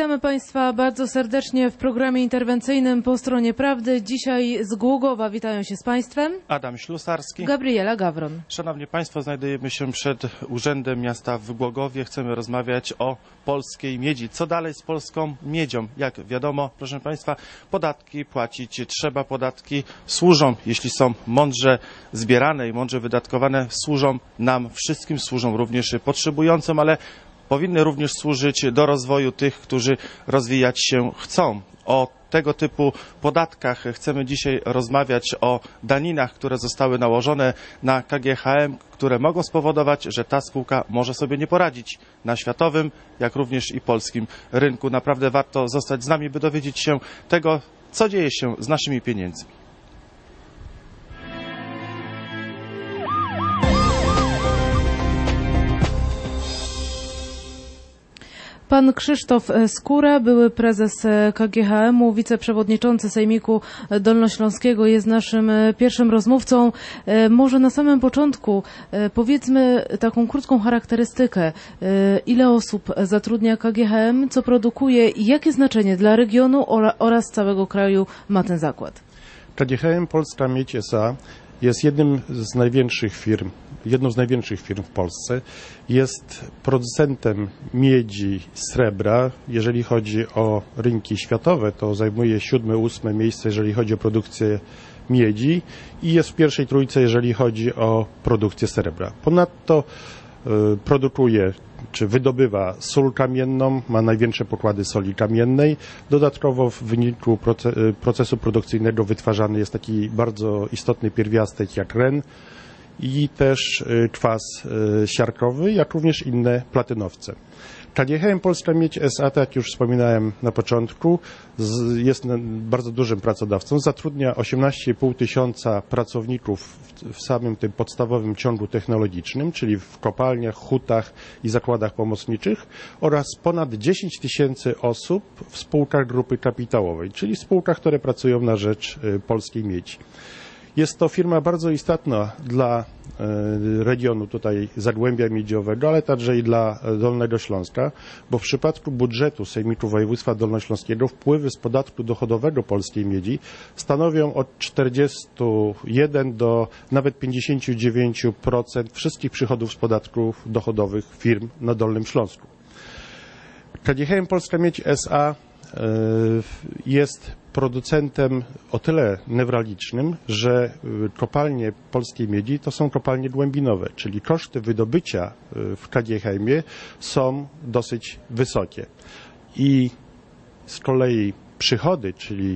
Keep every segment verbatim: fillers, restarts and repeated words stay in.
Witamy Państwa bardzo serdecznie w programie interwencyjnym Po stronie prawdy. Dzisiaj z Głogowa witają się z Państwem Adam Ślusarski, Gabriela Gawron. Szanowni Państwo, znajdujemy się przed Urzędem Miasta w Głogowie. Chcemy rozmawiać o polskiej miedzi. Co dalej z polską miedzią? Jak wiadomo, proszę Państwa, podatki płacić trzeba. Podatki służą, jeśli są mądrze zbierane i mądrze wydatkowane, służą nam wszystkim, służą również potrzebującym, ale powinny również służyć do rozwoju tych, którzy rozwijać się chcą. O tego typu podatkach chcemy dzisiaj rozmawiać, o daninach, które zostały nałożone na K G H M, które mogą spowodować, że ta spółka może sobie nie poradzić na światowym, jak również i polskim rynku. Naprawdę warto zostać z nami, by dowiedzieć się tego, co dzieje się z naszymi pieniędzmi. Pan Krzysztof Skóra, były prezes K G H M u, wiceprzewodniczący Sejmiku Dolnośląskiego, jest naszym pierwszym rozmówcą. Może na samym początku powiedzmy taką krótką charakterystykę. Ile osób zatrudnia K G H M, co produkuje i jakie znaczenie dla regionu oraz całego kraju ma ten zakład? K G H M Polska Miedź S A jest jednym z największych firm, jedną z największych firm w Polsce. Jest producentem miedzi, srebra. Jeżeli chodzi o rynki światowe, to zajmuje siódme, ósme miejsce, jeżeli chodzi o produkcję miedzi i jest w pierwszej trójce, jeżeli chodzi o produkcję srebra. Ponadto y, produkuje czy wydobywa sól kamienną, ma największe pokłady soli kamiennej. Dodatkowo w wyniku procesu produkcyjnego wytwarzany jest taki bardzo istotny pierwiastek jak ren i też kwas siarkowy, jak również inne platynowce. K G H M Polska Miedź S A, tak jak już wspominałem na początku, jest bardzo dużym pracodawcą. Zatrudnia osiemnaście i pół tysiąca pracowników w samym tym podstawowym ciągu technologicznym, czyli w kopalniach, hutach i zakładach pomocniczych oraz ponad dziesięć tysięcy osób w spółkach grupy kapitałowej, czyli spółkach, które pracują na rzecz polskiej miedzi. Jest to firma bardzo istotna dla regionu tutaj Zagłębia Miedziowego, ale także i dla Dolnego Śląska, bo w przypadku budżetu Sejmiku Województwa Dolnośląskiego wpływy z podatku dochodowego polskiej miedzi stanowią od czterdziestu jeden do nawet pięćdziesięciu dziewięciu procent wszystkich przychodów z podatków dochodowych firm na Dolnym Śląsku. K G H M Polska Miedź S A jest producentem o tyle newralgicznym, że kopalnie polskiej miedzi to są kopalnie głębinowe, czyli koszty wydobycia w K G H M-ie są dosyć wysokie. I z kolei przychody, czyli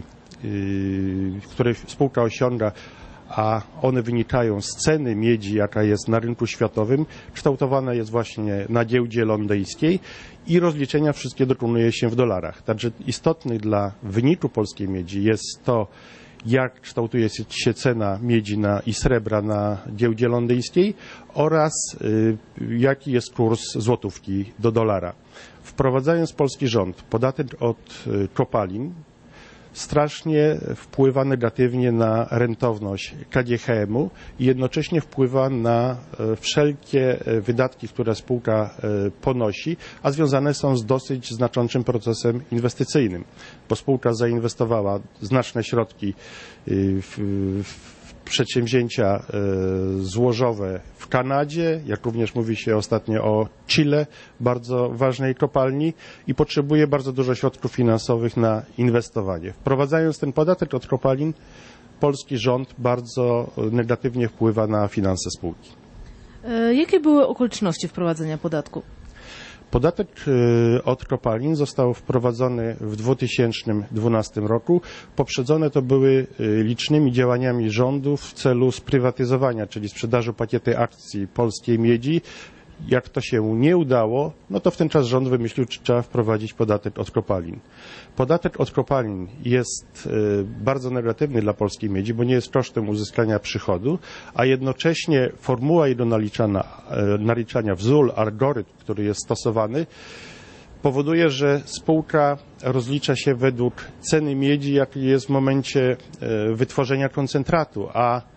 które spółka osiąga, a one wynikają z ceny miedzi, jaka jest na rynku światowym, kształtowana jest właśnie na giełdzie londyńskiej i rozliczenia wszystkie dokonuje się w dolarach. Także istotny dla wyniku polskiej miedzi jest to, jak kształtuje się cena miedzi na, i srebra na giełdzie londyńskiej oraz y, jaki jest kurs złotówki do dolara. Wprowadzając polski rząd podatek od y, kopalin, strasznie wpływa negatywnie na rentowność K G H M-u i jednocześnie wpływa na wszelkie wydatki, które spółka ponosi, a związane są z dosyć znaczącym procesem inwestycyjnym, bo spółka zainwestowała znaczne środki w, w przedsięwzięcia złożowe w Kanadzie, jak również mówi się ostatnio o Chile, bardzo ważnej kopalni i potrzebuje bardzo dużo środków finansowych na inwestowanie. Wprowadzając ten podatek od kopalin, polski rząd bardzo negatywnie wpływa na finanse spółki. Jakie były okoliczności wprowadzenia podatku? Podatek od kopalin został wprowadzony w dwa tysiące dwunastym roku. Poprzedzone to były licznymi działaniami rządu w celu sprywatyzowania, czyli sprzedaży pakiety akcji polskiej miedzi. Jak to się nie udało, no to w ten czas rząd wymyślił, czy trzeba wprowadzić podatek od kopalin. Podatek od kopalin jest bardzo negatywny dla polskiej miedzi, bo nie jest kosztem uzyskania przychodu, a jednocześnie formuła jego naliczana, naliczania, wzór, algorytm, który jest stosowany, powoduje, że spółka rozlicza się według ceny miedzi, jaki jest w momencie wytworzenia koncentratu, a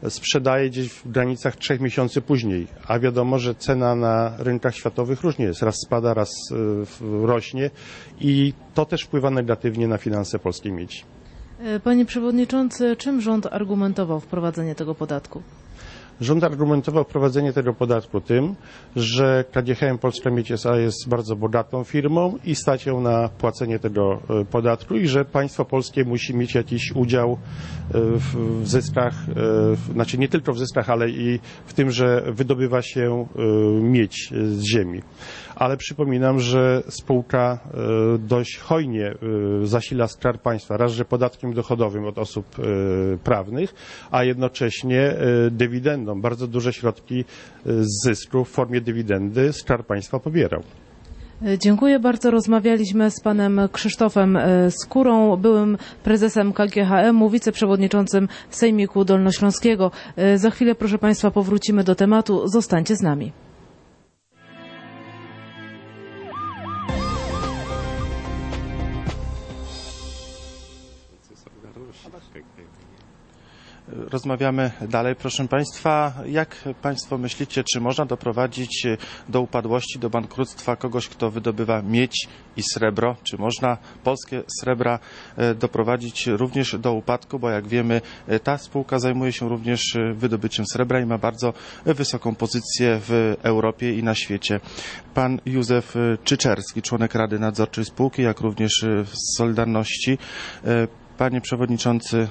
sprzedaje gdzieś w granicach trzech miesięcy później, a wiadomo, że cena na rynkach światowych różnie jest. Raz spada, raz rośnie i to też wpływa negatywnie na finanse polskiej miedzi. Panie Przewodniczący, czym rząd argumentował wprowadzenie tego podatku? Rząd argumentował wprowadzenie tego podatku tym, że K G H M Polska Miedź S A jest bardzo bogatą firmą i stać ją na płacenie tego podatku i że państwo polskie musi mieć jakiś udział w zyskach, znaczy nie tylko w zyskach, ale i w tym, że wydobywa się miedź z ziemi. Ale przypominam, że spółka dość hojnie zasila Skarb Państwa, raz, że podatkiem dochodowym od osób prawnych, a jednocześnie dywidendą. Bardzo duże środki z zysku w formie dywidendy Skarb Państwa pobierał. Dziękuję bardzo. Rozmawialiśmy z panem Krzysztofem Skurą, byłym prezesem K G H M u, wiceprzewodniczącym Sejmiku Dolnośląskiego. Za chwilę, proszę państwa, powrócimy do tematu. Zostańcie z nami. Rozmawiamy dalej, proszę Państwa. Jak Państwo myślicie, czy można doprowadzić do upadłości, do bankructwa kogoś, kto wydobywa miedź i srebro? Czy można polskie srebra doprowadzić również do upadku? Bo jak wiemy, ta spółka zajmuje się również wydobyciem srebra i ma bardzo wysoką pozycję w Europie i na świecie. Pan Józef Czyczerski, członek Rady Nadzorczej spółki, jak również z Solidarności. Panie Przewodniczący,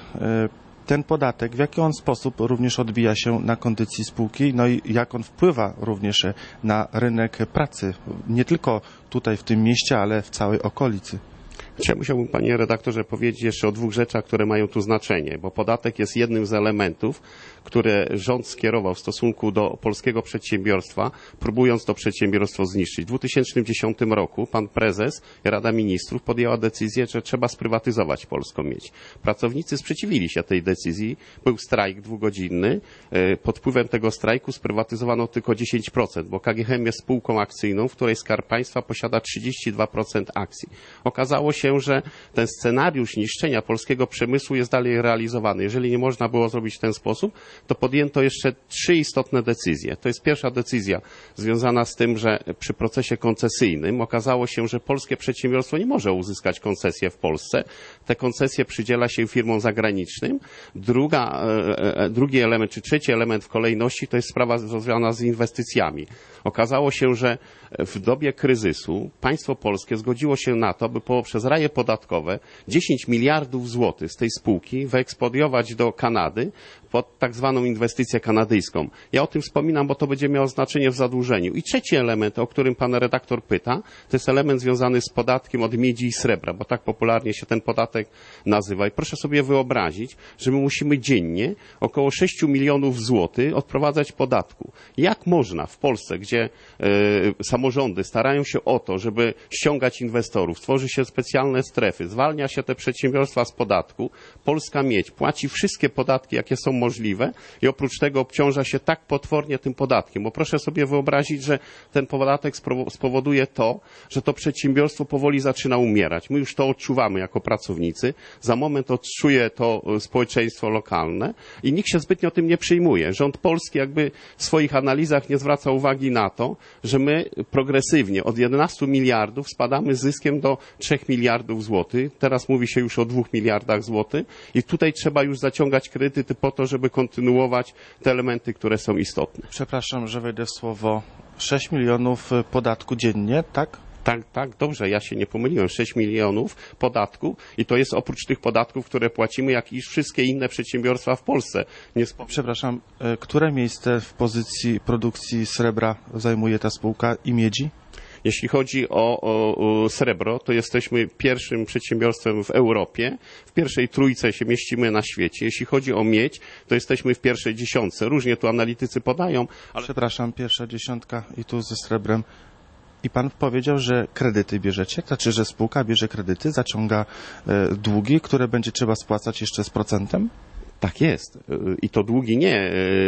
ten podatek, w jaki on sposób również odbija się na kondycji spółki, no i jak on wpływa również na rynek pracy, nie tylko tutaj w tym mieście, ale w całej okolicy? Ja musiałbym, panie redaktorze, powiedzieć jeszcze o dwóch rzeczach, które mają tu znaczenie, bo podatek jest jednym z elementów, które rząd skierował w stosunku do polskiego przedsiębiorstwa, próbując to przedsiębiorstwo zniszczyć. W dwa tysiące dziesiątym roku pan prezes i Rada Ministrów podjęła decyzję, że trzeba sprywatyzować polską miedź. Pracownicy sprzeciwili się tej decyzji, był strajk dwugodzinny. Pod wpływem tego strajku sprywatyzowano tylko dziesięć procent, bo K G H M jest spółką akcyjną, w której Skarb Państwa posiada trzydzieści dwa procent akcji. Okazało się, że ten scenariusz niszczenia polskiego przemysłu jest dalej realizowany. Jeżeli nie można było zrobić w ten sposób, to podjęto jeszcze trzy istotne decyzje. To jest pierwsza decyzja związana z tym, że przy procesie koncesyjnym okazało się, że polskie przedsiębiorstwo nie może uzyskać koncesję w Polsce. Te koncesje przydziela się firmom zagranicznym. Druga, drugi element, czy trzeci element w kolejności to jest sprawa związana z inwestycjami. Okazało się, że w dobie kryzysu państwo polskie zgodziło się na to, by poprzez raje podatkowe dziesięć miliardów złotych z tej spółki wyeksportować do Kanady pod tak zwaną inwestycję kanadyjską. Ja o tym wspominam, bo to będzie miało znaczenie w zadłużeniu. I trzeci element, o którym pan redaktor pyta, to jest element związany z podatkiem od miedzi i srebra, bo tak popularnie się ten podatek nazywa. I proszę sobie wyobrazić, że my musimy dziennie około sześć milionów złotych odprowadzać podatku. Jak można w Polsce, gdzie y, samorządy starają się o to, żeby ściągać inwestorów, tworzy się specjalne strefy, zwalnia się te przedsiębiorstwa z podatku, polska miedź płaci wszystkie podatki, jakie są możliwe i oprócz tego obciąża się tak potwornie tym podatkiem, bo proszę sobie wyobrazić, że ten podatek spowoduje to, że to przedsiębiorstwo powoli zaczyna umierać. My już to odczuwamy jako pracownicy, za moment odczuje to społeczeństwo lokalne i nikt się zbytnio tym nie przejmuje. Rząd polski jakby w swoich analizach nie zwraca uwagi na to, że my progresywnie od jedenastu miliardów spadamy z zyskiem do trzech miliardów złotych. Teraz mówi się już o dwóch miliardach złotych i tutaj trzeba już zaciągać kredyty po to, żeby kontynuować te elementy, które są istotne. Przepraszam, że wejdę w słowo. sześć milionów podatku dziennie, tak? Tak, tak, dobrze, ja się nie pomyliłem. sześć milionów podatku i to jest oprócz tych podatków, które płacimy, jak i wszystkie inne przedsiębiorstwa w Polsce. Nie sp- Przepraszam, które miejsce w pozycji produkcji srebra zajmuje ta spółka i miedzi? Jeśli chodzi o, o, o srebro, to jesteśmy pierwszym przedsiębiorstwem w Europie. W pierwszej trójce się mieścimy na świecie. Jeśli chodzi o miedź, to jesteśmy w pierwszej dziesiątce. Różnie tu analitycy podają, ale... Przepraszam, pierwsza dziesiątka i tu ze srebrem. I pan powiedział, że kredyty bierzecie, znaczy, że spółka bierze kredyty, zaciąga e, długi, które będzie trzeba spłacać jeszcze z procentem? Tak jest. I to długi nie,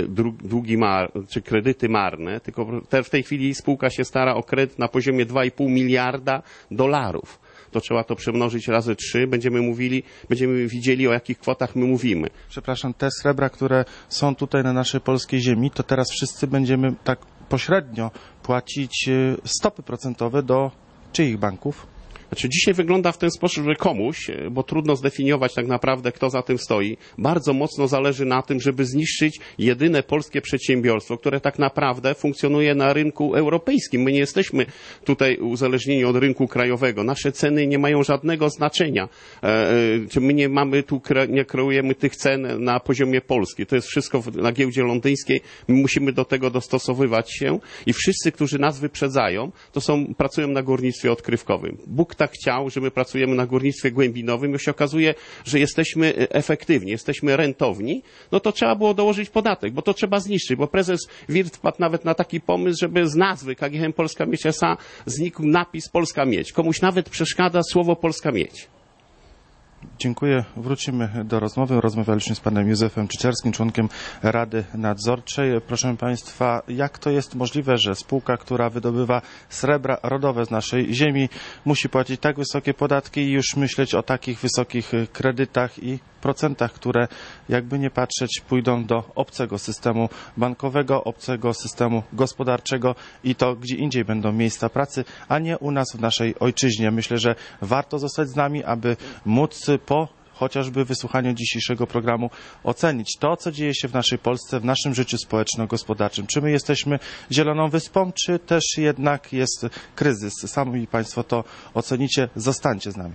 długi mar, czy kredyty marne, tylko w tej chwili spółka się stara o kredyt na poziomie dwa i pół miliarda dolarów. to trzeba to przemnożyć razy trzy, będziemy mówili, będziemy widzieli, o jakich kwotach my mówimy. Przepraszam, te srebra, które są tutaj na naszej polskiej ziemi, to teraz wszyscy będziemy tak pośrednio płacić stopy procentowe do czyich banków? Znaczy dzisiaj wygląda w ten sposób, że komuś, bo trudno zdefiniować tak naprawdę, kto za tym stoi, bardzo mocno zależy na tym, żeby zniszczyć jedyne polskie przedsiębiorstwo, które tak naprawdę funkcjonuje na rynku europejskim. My nie jesteśmy tutaj uzależnieni od rynku krajowego. Nasze ceny nie mają żadnego znaczenia. My nie mamy tu, nie kreujemy tych cen na poziomie polskim. To jest wszystko na giełdzie londyńskiej. My musimy do tego dostosowywać się i wszyscy, którzy nas wyprzedzają, to są, pracują na górnictwie odkrywkowym. Bóg tak chciał, że my pracujemy na górnictwie głębinowym i się okazuje, że jesteśmy efektywni, jesteśmy rentowni, no to trzeba było dołożyć podatek, bo to trzeba zniszczyć, bo prezes Wirt wpadł nawet na taki pomysł, żeby z nazwy K G H M Polska Miedź S A znikł napis Polska Miedź. Komuś nawet przeszkadza słowo Polska Miedź. Dziękuję. Wrócimy do rozmowy. Rozmawialiśmy z panem Józefem Czyczerskim, członkiem Rady Nadzorczej. Proszę państwa, jak to jest możliwe, że spółka, która wydobywa srebra rodowe z naszej ziemi, musi płacić tak wysokie podatki i już myśleć o takich wysokich kredytach i procentach, które jakby nie patrzeć pójdą do obcego systemu bankowego, obcego systemu gospodarczego i to gdzie indziej będą miejsca pracy, a nie u nas w naszej ojczyźnie. Myślę, że warto zostać z nami, aby móc po chociażby wysłuchaniu dzisiejszego programu ocenić to, co dzieje się w naszej Polsce, w naszym życiu społeczno-gospodarczym. Czy my jesteśmy zieloną wyspą, czy też jednak jest kryzys? Sami państwo to ocenicie. Zostańcie z nami.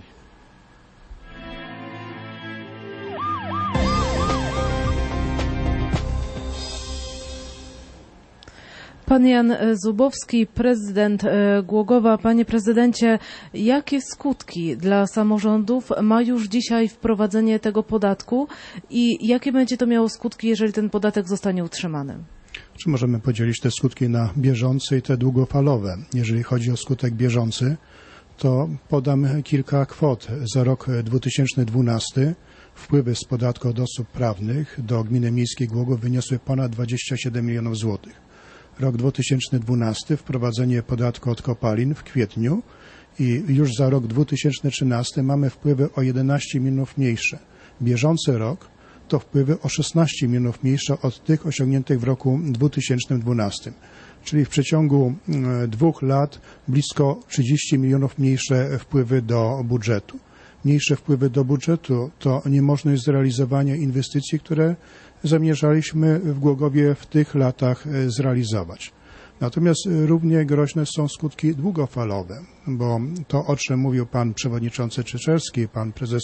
Pan Jan Zubowski, prezydent Głogowa. Panie prezydencie, jakie skutki dla samorządów ma już dzisiaj wprowadzenie tego podatku i jakie będzie to miało skutki, jeżeli ten podatek zostanie utrzymany? Czy możemy podzielić te skutki na bieżące i te długofalowe? Jeżeli chodzi o skutek bieżący, to podam kilka kwot. Za rok dwa tysiące dwunasty wpływy z podatku od osób prawnych do Gminy Miejskiej Głogów wyniosły ponad dwadzieścia siedem milionów złotych. Rok dwa tysiące dwunasty wprowadzenie podatku od kopalin w kwietniu i już za rok dwa tysiące trzynasty mamy wpływy o jedenaście milionów mniejsze. Bieżący rok to wpływy o szesnaście milionów mniejsze od tych osiągniętych w roku dwa tysiące dwunastym. Czyli w przeciągu dwóch lat blisko trzydzieści milionów mniejsze wpływy do budżetu. Mniejsze wpływy do budżetu to niemożność zrealizowania inwestycji, które zamierzaliśmy w Głogowie w tych latach zrealizować. Natomiast równie groźne są skutki długofalowe, bo to, o czym mówił pan przewodniczący Czyczerski, pan prezes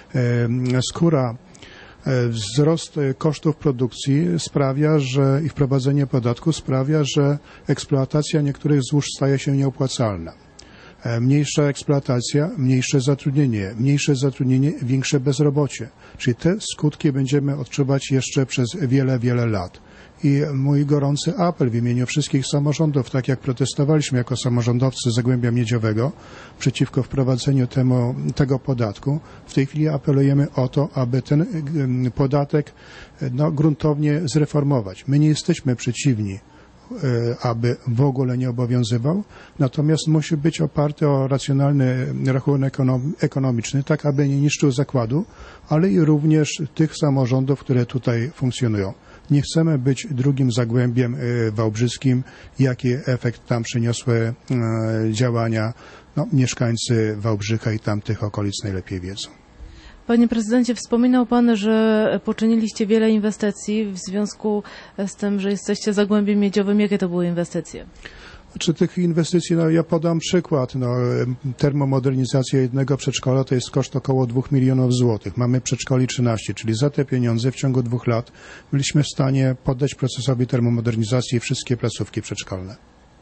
Skóra, wzrost kosztów produkcji sprawia, że i wprowadzenie podatku sprawia, że eksploatacja niektórych złóż staje się nieopłacalna. Mniejsza eksploatacja, mniejsze zatrudnienie, mniejsze zatrudnienie, większe bezrobocie. Czyli te skutki będziemy odczuwać jeszcze przez wiele, wiele lat. I mój gorący apel w imieniu wszystkich samorządów, tak jak protestowaliśmy jako samorządowcy Zagłębia Miedziowego przeciwko wprowadzeniu temu, tego podatku, w tej chwili apelujemy o to, aby ten podatek no, gruntownie zreformować. My nie jesteśmy przeciwni, aby w ogóle nie obowiązywał, natomiast musi być oparty o racjonalny rachunek ekonomiczny, tak aby nie niszczył zakładu, ale i również tych samorządów, które tutaj funkcjonują. Nie chcemy być drugim Zagłębiem Wałbrzyskim, jaki efekt tam przyniosły działania. No, mieszkańcy Wałbrzycha i tamtych okolic najlepiej wiedzą. Panie prezydencie, wspominał pan, że poczyniliście wiele inwestycji w związku z tym, że jesteście Zagłębiem Miedziowym. Jakie to były inwestycje? Czy tych inwestycji, no ja podam przykład, no, termomodernizacja jednego przedszkola to jest koszt około dwóch milionów złotych. Mamy przedszkoli trzynaście, czyli za te pieniądze w ciągu dwóch lat byliśmy w stanie poddać procesowi termomodernizacji wszystkie placówki przedszkolne.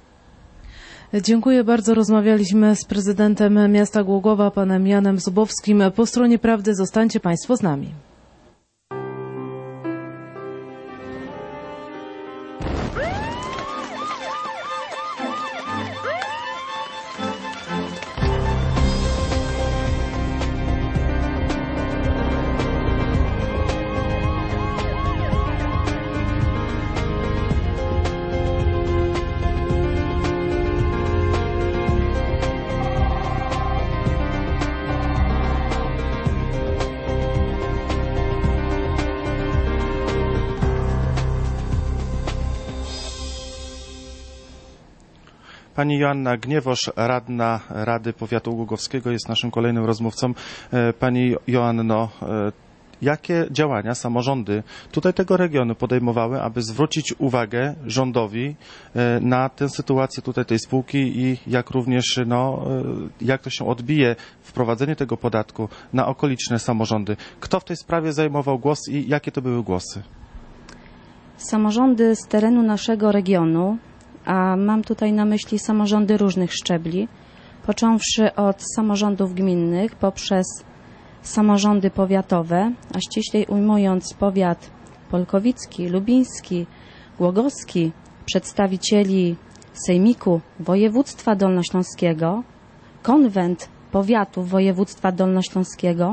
Dziękuję bardzo. Rozmawialiśmy z prezydentem miasta Głogowa, panem Janem Zubowskim. Po stronie prawdy zostańcie państwo z nami. Pani Joanna Gniewosz, radna Rady Powiatu Głogowskiego, jest naszym kolejnym rozmówcą. Pani Joanno, jakie działania samorządy tutaj tego regionu podejmowały, aby zwrócić uwagę rządowi na tę sytuację tutaj tej spółki i jak również, no, jak to się odbije wprowadzenie tego podatku na okoliczne samorządy? Kto w tej sprawie zajmował głos i jakie to były głosy? Samorządy z terenu naszego regionu, a mam tutaj na myśli samorządy różnych szczebli, począwszy od samorządów gminnych poprzez samorządy powiatowe, a ściślej ujmując powiat polkowicki, lubiński, głogowski, przedstawicieli Sejmiku Województwa Dolnośląskiego, konwent powiatu województwa dolnośląskiego,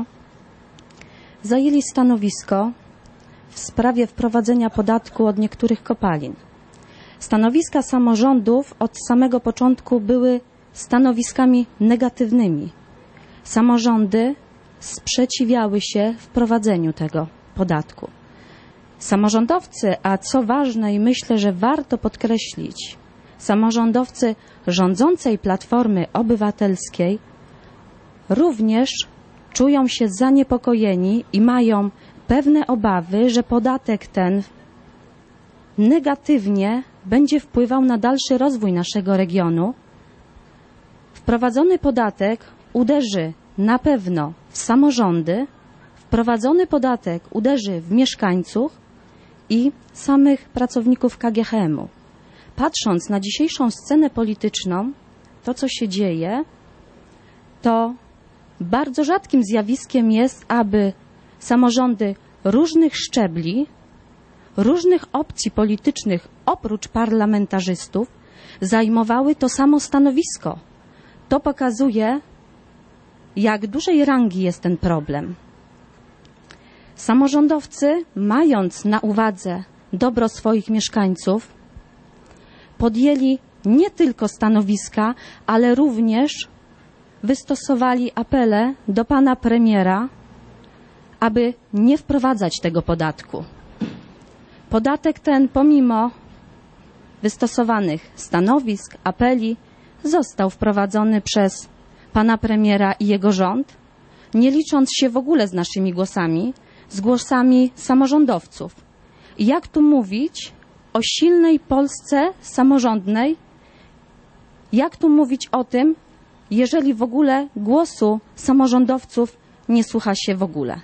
zajęli stanowisko w sprawie wprowadzenia podatku od niektórych kopalin. Stanowiska samorządów od samego początku były stanowiskami negatywnymi. Samorządy sprzeciwiały się wprowadzeniu tego podatku. Samorządowcy, a co ważne i myślę, że warto podkreślić, samorządowcy rządzącej Platformy Obywatelskiej również czują się zaniepokojeni i mają pewne obawy, że podatek ten negatywnie będzie wpływał na dalszy rozwój naszego regionu. Wprowadzony podatek uderzy na pewno w samorządy, wprowadzony podatek uderzy w mieszkańców i samych pracowników K G H M-u. Patrząc na dzisiejszą scenę polityczną, to co się dzieje, to bardzo rzadkim zjawiskiem jest, aby samorządy różnych szczebli, różnych opcji politycznych oprócz parlamentarzystów zajmowały to samo stanowisko. To pokazuje, jak dużej rangi jest ten problem. Samorządowcy, mając na uwadze dobro swoich mieszkańców, podjęli nie tylko stanowiska, ale również wystosowali apele do pana premiera, aby nie wprowadzać tego podatku. Podatek ten, pomimo wystosowanych stanowisk, apeli, został wprowadzony przez pana premiera i jego rząd, nie licząc się w ogóle z naszymi głosami, z głosami samorządowców. I jak tu mówić o silnej Polsce samorządnej? Jak tu mówić o tym, jeżeli w ogóle głosu samorządowców nie słucha się w ogóle?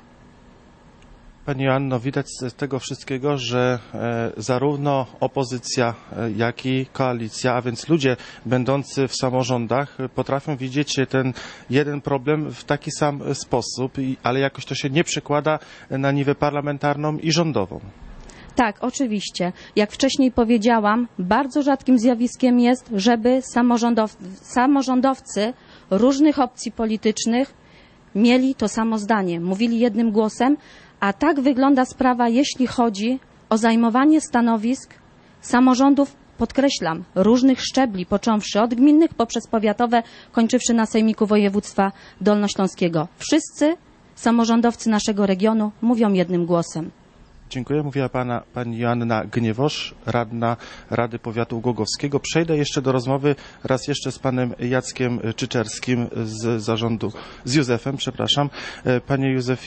Pani Joanno, widać z tego wszystkiego, że e, zarówno opozycja, e, jak i koalicja, a więc ludzie będący w samorządach potrafią widzieć ten jeden problem w taki sam sposób, i, ale jakoś to się nie przekłada na niwę parlamentarną i rządową. Tak, oczywiście. Jak wcześniej powiedziałam, bardzo rzadkim zjawiskiem jest, żeby samorządow samorządowcy różnych opcji politycznych mieli to samo zdanie, mówili jednym głosem, a tak wygląda sprawa, jeśli chodzi o zajmowanie stanowisk samorządów, podkreślam, różnych szczebli, począwszy od gminnych poprzez powiatowe, kończywszy na Sejmiku Województwa Dolnośląskiego. Wszyscy samorządowcy naszego regionu mówią jednym głosem. Dziękuję. Mówiła pana, pani Joanna Gniewosz, radna Rady Powiatu Głogowskiego. Przejdę jeszcze do rozmowy raz jeszcze z panem Jackiem Czyczerskim z zarządu, z Józefem, przepraszam. Panie Józefie,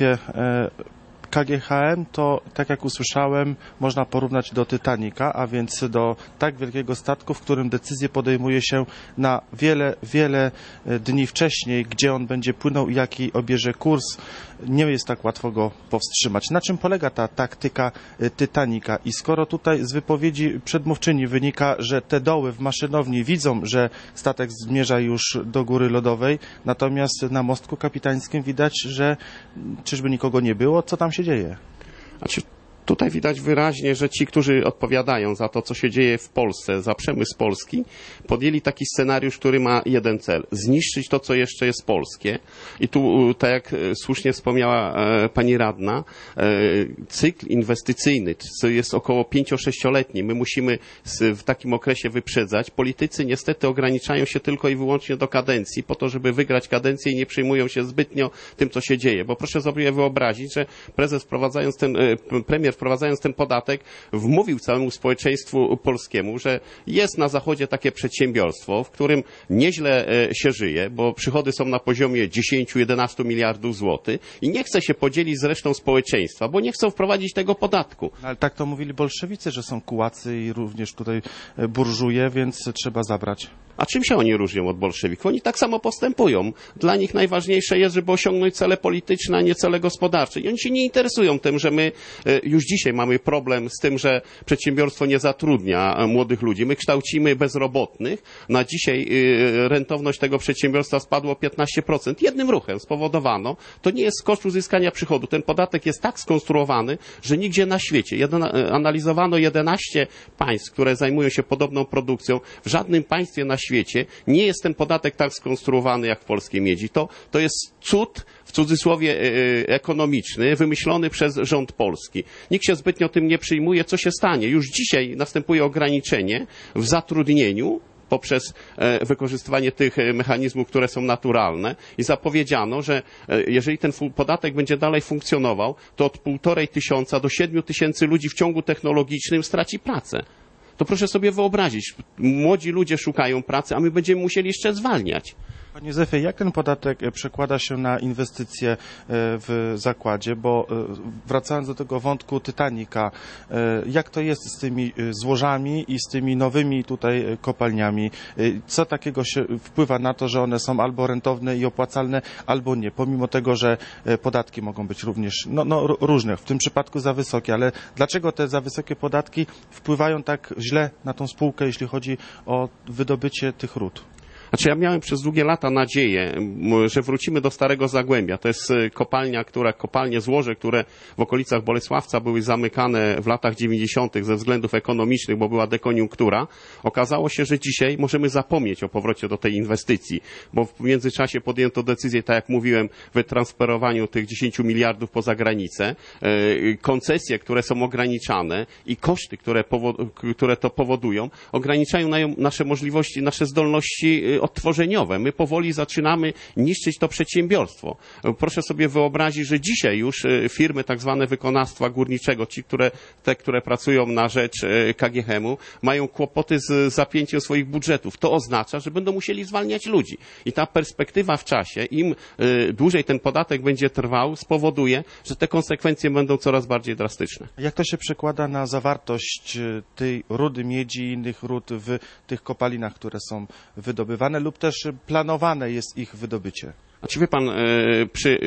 K G H M to, tak jak usłyszałem, można porównać do Titanica, a więc do tak wielkiego statku, w którym decyzje podejmuje się na wiele, wiele dni wcześniej, gdzie on będzie płynął i jaki obierze kurs. Nie jest tak łatwo go powstrzymać. Na czym polega ta taktyka Titanica? I skoro tutaj z wypowiedzi przedmówczyni wynika, że te doły w maszynowni widzą, że statek zmierza już do góry lodowej, natomiast na mostku kapitańskim widać, że czyżby nikogo nie było? Co tam się dzieje? Znaczy, tutaj widać wyraźnie, że ci, którzy odpowiadają za to, co się dzieje w Polsce, za przemysł polski, podjęli taki scenariusz, który ma jeden cel. Zniszczyć to, co jeszcze jest polskie. I tu, tak jak słusznie wspomniała e, pani radna, e, cykl inwestycyjny, co jest około pięcio-sześcioletni. My musimy z, w takim okresie wyprzedzać. Politycy niestety ograniczają się tylko i wyłącznie do kadencji, po to, żeby wygrać kadencję i nie przejmują się zbytnio tym, co się dzieje. Bo proszę sobie wyobrazić, że prezes wprowadzając ten, e, premier wprowadzając ten podatek, wmówił całemu społeczeństwu polskiemu, że jest na Zachodzie takie przedsiębiorstwo, w którym nieźle się żyje, bo przychody są na poziomie dziesięć do jedenastu miliardów złotych i nie chce się podzielić z resztą społeczeństwa, bo nie chcą wprowadzić tego podatku. Ale tak to mówili bolszewicy, że są kułacy i również tutaj burżuje, więc trzeba zabrać. A czym się oni różnią od bolszewików? Oni tak samo postępują. Dla nich najważniejsze jest, żeby osiągnąć cele polityczne, a nie cele gospodarcze. I oni się nie interesują tym, że my już dzisiaj mamy problem z tym, że przedsiębiorstwo nie zatrudnia młodych ludzi. My kształcimy bezrobotnych. Na dzisiaj rentowność tego przedsiębiorstwa spadło o piętnaście procent. Jednym ruchem spowodowano. To nie jest koszt uzyskania przychodu. Ten podatek jest tak skonstruowany, że nigdzie na świecie. Jeden, analizowano jedenaście państw, które zajmują się podobną produkcją. W żadnym państwie na świecie nie jest ten podatek tak skonstruowany jak w polskiej miedzi. To, to jest cud, w cudzysłowie e, ekonomiczny, wymyślony przez rząd polski. Nikt się zbytnio tym nie przyjmuje, co się stanie. Już dzisiaj następuje ograniczenie w zatrudnieniu poprzez e, wykorzystywanie tych mechanizmów, które są naturalne i zapowiedziano, że e, jeżeli ten podatek będzie dalej funkcjonował, to od półtorej tysiąca do siedmiu tysięcy ludzi w ciągu technologicznym straci pracę. To proszę sobie wyobrazić, młodzi ludzie szukają pracy, a my będziemy musieli jeszcze zwalniać. Panie Józefie, jak ten podatek przekłada się na inwestycje w zakładzie? Bo wracając do tego wątku Titanica, jak to jest z tymi złożami i z tymi nowymi tutaj kopalniami? Co takiego się wpływa na to, że one są albo rentowne i opłacalne, albo nie, pomimo tego, że podatki mogą być również no, no, różne, w tym przypadku za wysokie, ale dlaczego te za wysokie podatki wpływają tak źle na tą spółkę, jeśli chodzi o wydobycie tych rud? Znaczy ja miałem przez długie lata nadzieję, że wrócimy do Starego Zagłębia. To jest kopalnia, która, kopalnie złoże, które w okolicach Bolesławca były zamykane w latach dziewięćdziesiątych ze względów ekonomicznych, bo była dekoniunktura. Okazało się, że dzisiaj możemy zapomnieć o powrocie do tej inwestycji, bo w międzyczasie podjęto decyzję, tak jak mówiłem, wytransferowaniu tych dziesięciu miliardów poza granicę. Koncesje, które są ograniczane i koszty, które, które to powodują, ograniczają nasze możliwości, nasze zdolności odtworzeniowe. My powoli zaczynamy niszczyć to przedsiębiorstwo. Proszę sobie wyobrazić, że dzisiaj już firmy tak zwane wykonawstwa górniczego, ci, które, te, które pracują na rzecz K G H M-u, mają kłopoty z zapięciem swoich budżetów. To oznacza, że będą musieli zwalniać ludzi. I ta perspektywa w czasie, im dłużej ten podatek będzie trwał, spowoduje, że te konsekwencje będą coraz bardziej drastyczne. Jak to się przekłada na zawartość tej rudy miedzi i innych ród w tych kopalinach, które są wydobywane, lub też planowane jest ich wydobycie? Znaczy wie pan, przy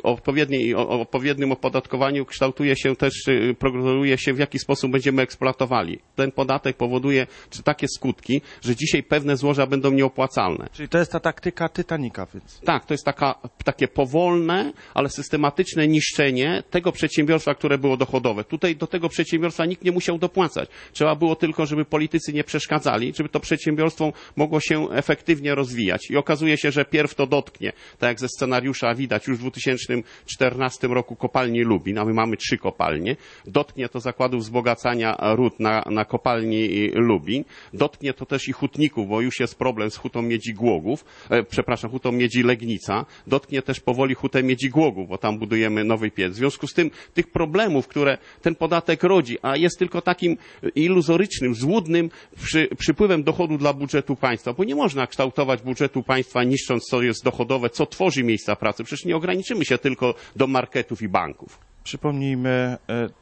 odpowiednim opodatkowaniu kształtuje się też, prognozuje się, w jaki sposób będziemy eksploatowali. Ten podatek powoduje czy takie skutki, że dzisiaj pewne złoża będą nieopłacalne. Czyli to jest ta taktyka Titanica, więc? Tak, to jest taka, takie powolne, ale systematyczne niszczenie tego przedsiębiorstwa, które było dochodowe. Tutaj do tego przedsiębiorstwa nikt nie musiał dopłacać. Trzeba było tylko, żeby politycy nie przeszkadzali, żeby to przedsiębiorstwo mogło się efektywnie rozwijać. I okazuje się, że pierw to dotknie, tak jak ze scenariusza widać, już w dwa tysiące czternastym roku kopalni Lubin, a my mamy trzy kopalnie, dotknie to zakładów wzbogacania ród na, na kopalni Lubin, dotknie to też i hutników, bo już jest problem z hutą miedzi Głogów, e, przepraszam, hutą miedzi Legnica, dotknie też powoli hutę miedzi Głogów, bo tam budujemy nowy piec. W związku z tym tych problemów, które ten podatek rodzi, a jest tylko takim iluzorycznym, złudnym przy, przypływem dochodu dla budżetu państwa, bo nie można kształtować budżetu państwa niszcząc, co jest dochodowe, co tworzy miejsca pracy. Przecież nie ograniczymy się tylko do marketów i banków. Przypomnijmy,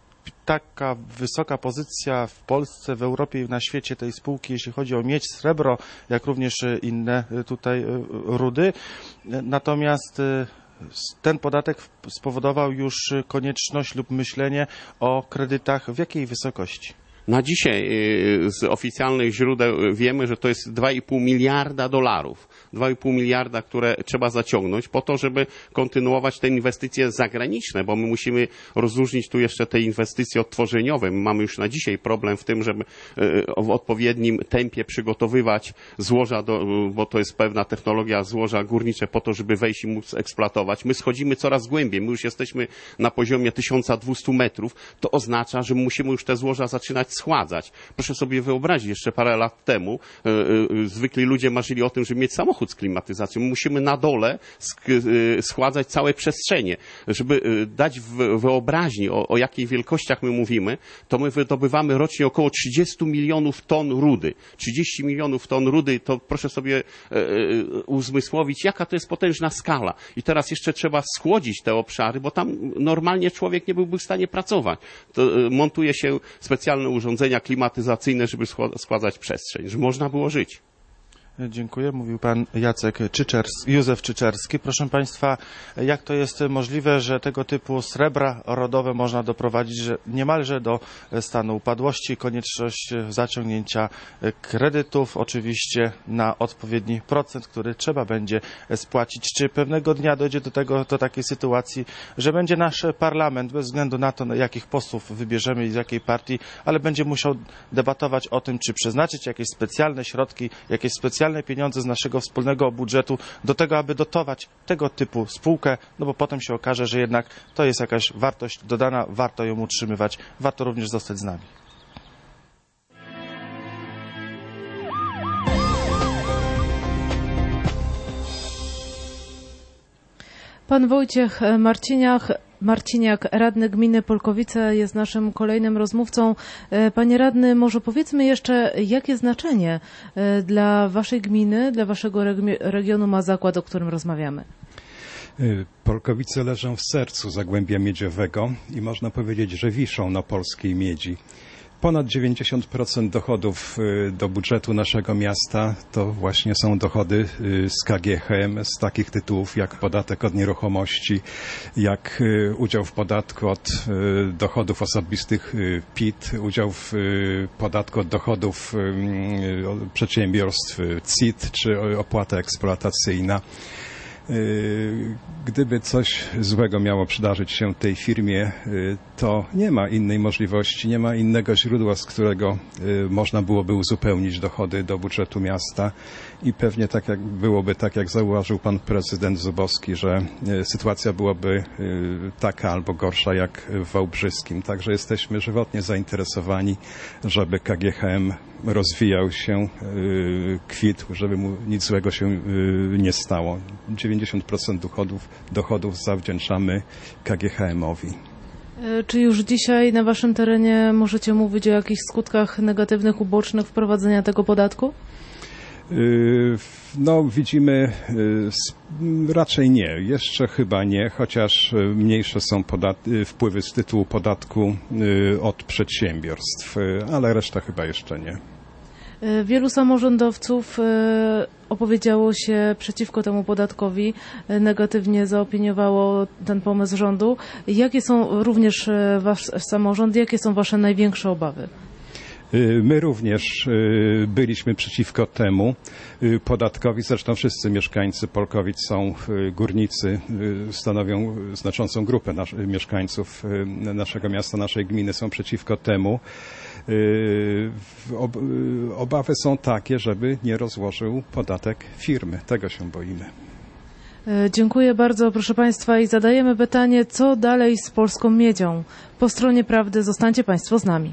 taka wysoka pozycja w Polsce, w Europie i na świecie tej spółki, jeśli chodzi o miedź, srebro, jak również inne tutaj rudy. Natomiast ten podatek spowodował już konieczność lub myślenie o kredytach w jakiej wysokości? Na dzisiaj z oficjalnych źródeł wiemy, że to jest dwa i pół miliarda dolarów. dwa i pół miliarda, które trzeba zaciągnąć po to, żeby kontynuować te inwestycje zagraniczne, bo my musimy rozróżnić tu jeszcze te inwestycje odtworzeniowe. My mamy już na dzisiaj problem w tym, żeby w odpowiednim tempie przygotowywać złoża, do, bo to jest pewna technologia, złoża górnicze po to, żeby wejść i móc eksploatować. My schodzimy coraz głębiej. My już jesteśmy na poziomie tysiąc dwieście metrów. To oznacza, że musimy już te złoża zaczynać schładzać. Proszę sobie wyobrazić, jeszcze parę lat temu y, y, zwykli ludzie marzyli o tym, żeby mieć samochód z klimatyzacją. My musimy na dole sk, y, schładzać całe przestrzenie. Żeby y, dać w, wyobraźni, o, o jakiej wielkościach my mówimy, to my wydobywamy rocznie około trzydzieści milionów ton rudy. trzydzieści milionów ton rudy, to proszę sobie y, y, uzmysłowić, jaka to jest potężna skala. I teraz jeszcze trzeba schłodzić te obszary, bo tam normalnie człowiek nie byłby w stanie pracować. To y, montuje się specjalne urządzenia klimatyzacyjne, żeby schładzać przestrzeń, żeby można było żyć. Dziękuję. Mówił pan Jacek Czyczerski, Józef Czyczerski. Proszę państwa, jak to jest możliwe, że tego typu srebra rodowe można doprowadzić że niemalże do stanu upadłości, konieczność zaciągnięcia kredytów, oczywiście na odpowiedni procent, który trzeba będzie spłacić. Czy pewnego dnia dojdzie do tego, do takiej sytuacji, że będzie nasz parlament, bez względu na to, na jakich posłów wybierzemy i z jakiej partii, ale będzie musiał debatować o tym, czy przeznaczyć jakieś specjalne środki, jakieś specjalne pieniądze z naszego wspólnego budżetu do tego, aby dotować tego typu spółkę, no bo potem się okaże, że jednak to jest jakaś wartość dodana, warto ją utrzymywać, warto również zostać z nami. Pan Wojciech Marciniak, Marciniak, radny gminy Polkowice, jest naszym kolejnym rozmówcą. Panie radny, może powiedzmy jeszcze, jakie znaczenie dla waszej gminy, dla waszego regionu ma zakład, o którym rozmawiamy? Polkowice leżą w sercu Zagłębia Miedziowego i można powiedzieć, że wiszą na polskiej miedzi. Ponad dziewięćdziesiąt procent dochodów do budżetu naszego miasta to właśnie są dochody z K G H M, z takich tytułów jak podatek od nieruchomości, jak udział w podatku od dochodów osobistych P I T, udział w podatku od dochodów przedsiębiorstw C I T czy opłata eksploatacyjna. Gdyby coś złego miało przydarzyć się tej firmie, to nie ma innej możliwości, nie ma innego źródła, z którego można byłoby uzupełnić dochody do budżetu miasta i pewnie tak jak byłoby, tak jak zauważył pan prezydent Zubowski, że sytuacja byłaby taka albo gorsza jak w Wałbrzyskim. Także jesteśmy żywotnie zainteresowani, żeby K G H M rozwijał się, kwitł, żeby mu nic złego się nie stało. dziewięćdziesiąt procent dochodów, dochodów zawdzięczamy K G H M-owi. Czy już dzisiaj na waszym terenie możecie mówić o jakichś skutkach negatywnych, ubocznych wprowadzenia tego podatku? No widzimy, raczej nie, jeszcze chyba nie, chociaż mniejsze są podat- wpływy z tytułu podatku od przedsiębiorstw, ale reszta chyba jeszcze nie. Wielu samorządowców opowiedziało się przeciwko temu podatkowi, negatywnie zaopiniowało ten pomysł rządu. Jakie są również wasz samorząd, jakie są wasze największe obawy? My również byliśmy przeciwko temu podatkowi, zresztą wszyscy mieszkańcy Polkowic są górnicy, stanowią znaczącą grupę nas- mieszkańców naszego miasta, naszej gminy, są przeciwko temu. Ob- obawy są takie, żeby nie rozłożył podatek firmy. Tego się boimy. Dziękuję bardzo, proszę państwa, i zadajemy pytanie, co dalej z polską miedzią? Po stronie prawdy zostańcie państwo z nami.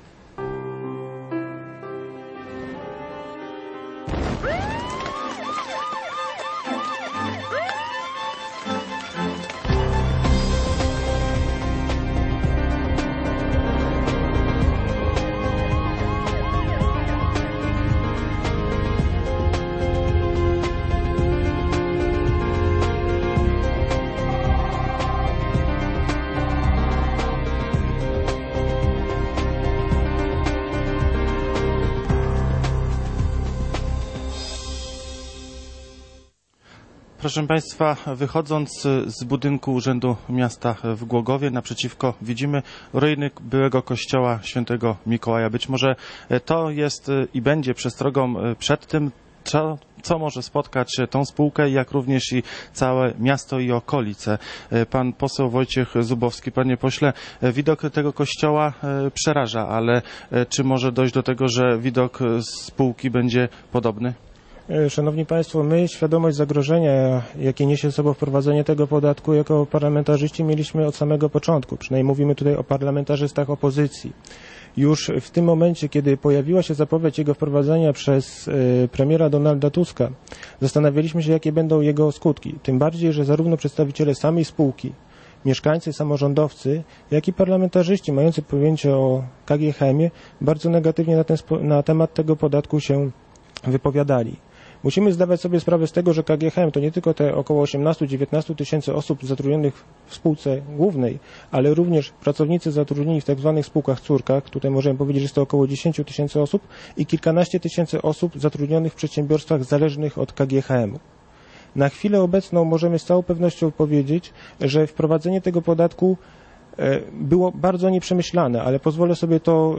Proszę państwa, wychodząc z budynku Urzędu Miasta w Głogowie naprzeciwko widzimy ruiny byłego kościoła świętego Mikołaja. Być może to jest i będzie przestrogą przed tym, co, co może spotkać tą spółkę, jak również i całe miasto i okolice. Pan poseł Wojciech Zubowski, panie pośle, widok tego kościoła przeraża, ale czy może dojść do tego, że widok spółki będzie podobny? Szanowni Państwo, my świadomość zagrożenia, jakie niesie ze sobą wprowadzenie tego podatku, jako parlamentarzyści mieliśmy od samego początku. Przynajmniej mówimy tutaj o parlamentarzystach opozycji. Już w tym momencie, kiedy pojawiła się zapowiedź jego wprowadzenia przez y, premiera Donalda Tuska, zastanawialiśmy się, jakie będą jego skutki. Tym bardziej, że zarówno przedstawiciele samej spółki, mieszkańcy, samorządowcy, jak i parlamentarzyści mający pojęcie o K G H M-ie bardzo negatywnie na, ten, na temat tego podatku się wypowiadali. Musimy zdawać sobie sprawę z tego, że K G H M to nie tylko te około osiemnaście do dziewiętnastu tysięcy osób zatrudnionych w spółce głównej, ale również pracownicy zatrudnieni w tak zwanych spółkach córkach. Tutaj możemy powiedzieć, że jest to około dziesięć tysięcy osób i kilkanaście tysięcy osób zatrudnionych w przedsiębiorstwach zależnych od K G H M-u. Na chwilę obecną możemy z całą pewnością powiedzieć, że wprowadzenie tego podatku było bardzo nieprzemyślane, ale pozwolę sobie to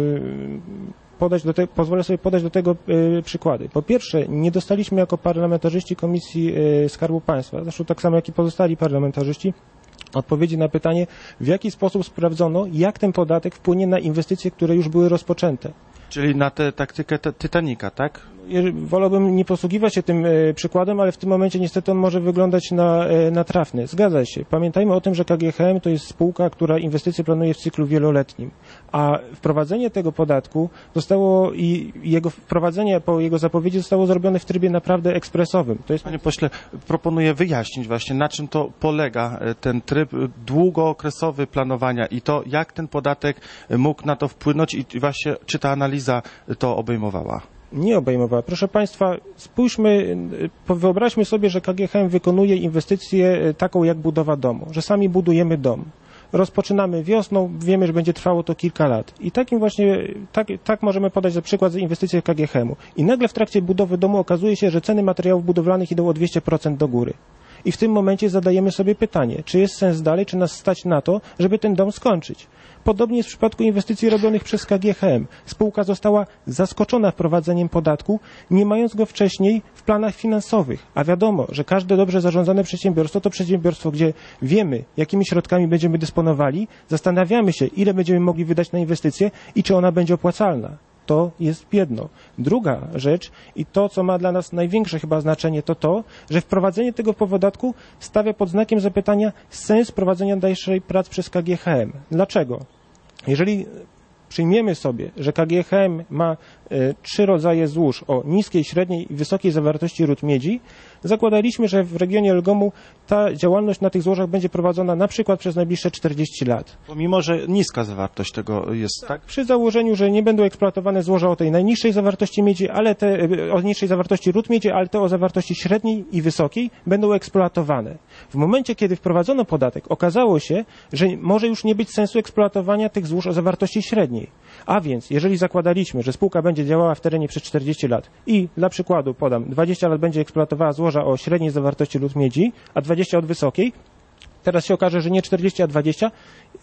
podać do te, pozwolę sobie podać do tego przykłady. Po pierwsze, nie dostaliśmy jako parlamentarzyści Komisji Skarbu Państwa, zresztą tak samo jak i pozostali parlamentarzyści, odpowiedzi na pytanie, w jaki sposób sprawdzono, jak ten podatek wpłynie na inwestycje, które już były rozpoczęte. Czyli na tę taktykę Titanica, tak? Wolałbym nie posługiwać się tym e, przykładem, ale w tym momencie niestety on może wyglądać na, e, na trafny. Zgadza się. Pamiętajmy o tym, że K G H M to jest spółka, która inwestycje planuje w cyklu wieloletnim, a wprowadzenie tego podatku zostało i jego wprowadzenie po jego zapowiedzi zostało zrobione w trybie naprawdę ekspresowym. To jest... Panie pośle, proponuję wyjaśnić właśnie, na czym to polega ten tryb długookresowy planowania i to, jak ten podatek mógł na to wpłynąć i właśnie, czy ta analiza to obejmowała? Nie obejmowała. Proszę Państwa, spójrzmy, wyobraźmy sobie, że K G H M wykonuje inwestycję taką jak budowa domu, że sami budujemy dom. Rozpoczynamy wiosną, wiemy, że będzie trwało to kilka lat. I takim właśnie, tak, tak możemy podać za przykład inwestycję K G H M-u. I nagle w trakcie budowy domu okazuje się, że ceny materiałów budowlanych idą o dwieście procent do góry. I w tym momencie zadajemy sobie pytanie, czy jest sens dalej, czy nas stać na to, żeby ten dom skończyć. Podobnie jest w przypadku inwestycji robionych przez K G H M. Spółka została zaskoczona wprowadzeniem podatku, nie mając go wcześniej w planach finansowych. A wiadomo, że każde dobrze zarządzane przedsiębiorstwo to przedsiębiorstwo, gdzie wiemy, jakimi środkami będziemy dysponowali, zastanawiamy się, ile będziemy mogli wydać na inwestycję i czy ona będzie opłacalna. To jest jedno. Druga rzecz i to, co ma dla nas największe chyba znaczenie, to to, że wprowadzenie tego podatku stawia pod znakiem zapytania sens prowadzenia dalszej prac przez K G H M. Dlaczego? Jeżeli przyjmiemy sobie, że K G H M ma y, trzy rodzaje złóż o niskiej, średniej i wysokiej zawartości ród miedzi, zakładaliśmy, że w regionie Elgomu ta działalność na tych złożach będzie prowadzona na przykład przez najbliższe czterdzieści lat. Pomimo, że niska zawartość tego jest, tak? Przy założeniu, że nie będą eksploatowane złoża o tej najniższej zawartości miedzi, ale te o niższej zawartości ród miedzi, ale te o zawartości średniej i wysokiej będą eksploatowane. W momencie, kiedy wprowadzono podatek, okazało się, że może już nie być sensu eksploatowania tych złóż o zawartości średniej. A więc, jeżeli zakładaliśmy, że spółka będzie działała w terenie przez czterdzieści lat i dla przykładu podam, dwadzieścia lat będzie eksploatowała złoża o średniej zawartości ród miedzi, a dwadzieścia od wysokiej, teraz się okaże, że nie czterdzieści, a dwadzieścia,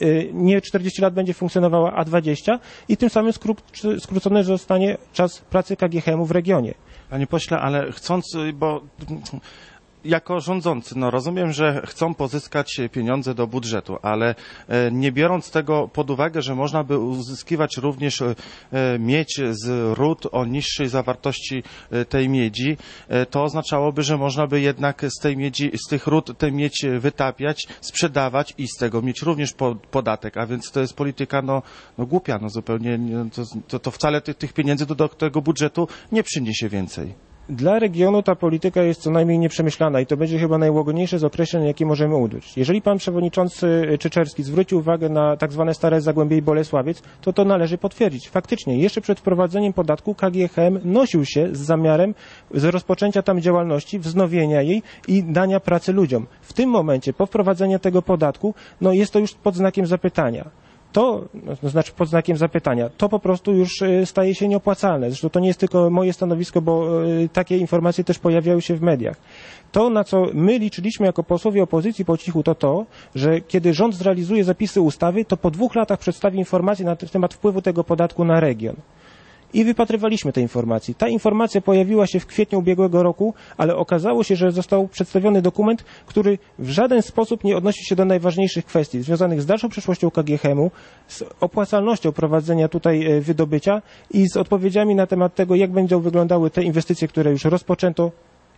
nie czterdzieści lat będzie funkcjonowała, a dwadzieścia i tym samym skró- skrócony zostanie czas pracy K G H M-u w regionie. Panie pośle, ale chcąc, bo jako rządzący, no rozumiem, że chcą pozyskać pieniądze do budżetu, ale nie biorąc tego pod uwagę, że można by uzyskiwać również miedź z ród o niższej zawartości tej miedzi, to oznaczałoby, że można by jednak z tej miedzi, z tych ród tę miedź wytapiać, sprzedawać i z tego mieć również podatek, a więc to jest polityka no, no głupia, no zupełnie, to, to, to wcale tych, tych pieniędzy do, do tego budżetu nie przyniesie więcej. Dla regionu ta polityka jest co najmniej nieprzemyślana i to będzie chyba najłagodniejsze z określeń, jakie możemy użyć. Jeżeli pan przewodniczący Czyczerski zwrócił uwagę na tak zwane Stare Zagłębie i Bolesławiec, to to należy potwierdzić. Faktycznie, jeszcze przed wprowadzeniem podatku K G H M nosił się z zamiarem z rozpoczęcia tam działalności, wznowienia jej i dania pracy ludziom. W tym momencie, po wprowadzeniu tego podatku, no jest to już pod znakiem zapytania. To, no, znaczy pod znakiem zapytania, to po prostu już staje się nieopłacalne. Zresztą to nie jest tylko moje stanowisko, bo y, takie informacje też pojawiają się w mediach. To, na co my liczyliśmy jako posłowie opozycji po cichu, to to, że kiedy rząd zrealizuje zapisy ustawy, to po dwóch latach przedstawi informacje na temat wpływu tego podatku na region. I wypatrywaliśmy tej informacji. Ta informacja pojawiła się w kwietniu ubiegłego roku, ale okazało się, że został przedstawiony dokument, który w żaden sposób nie odnosi się do najważniejszych kwestii związanych z dalszą przyszłością K G H M-u, z opłacalnością prowadzenia tutaj wydobycia i z odpowiedziami na temat tego, jak będą wyglądały te inwestycje, które już rozpoczęto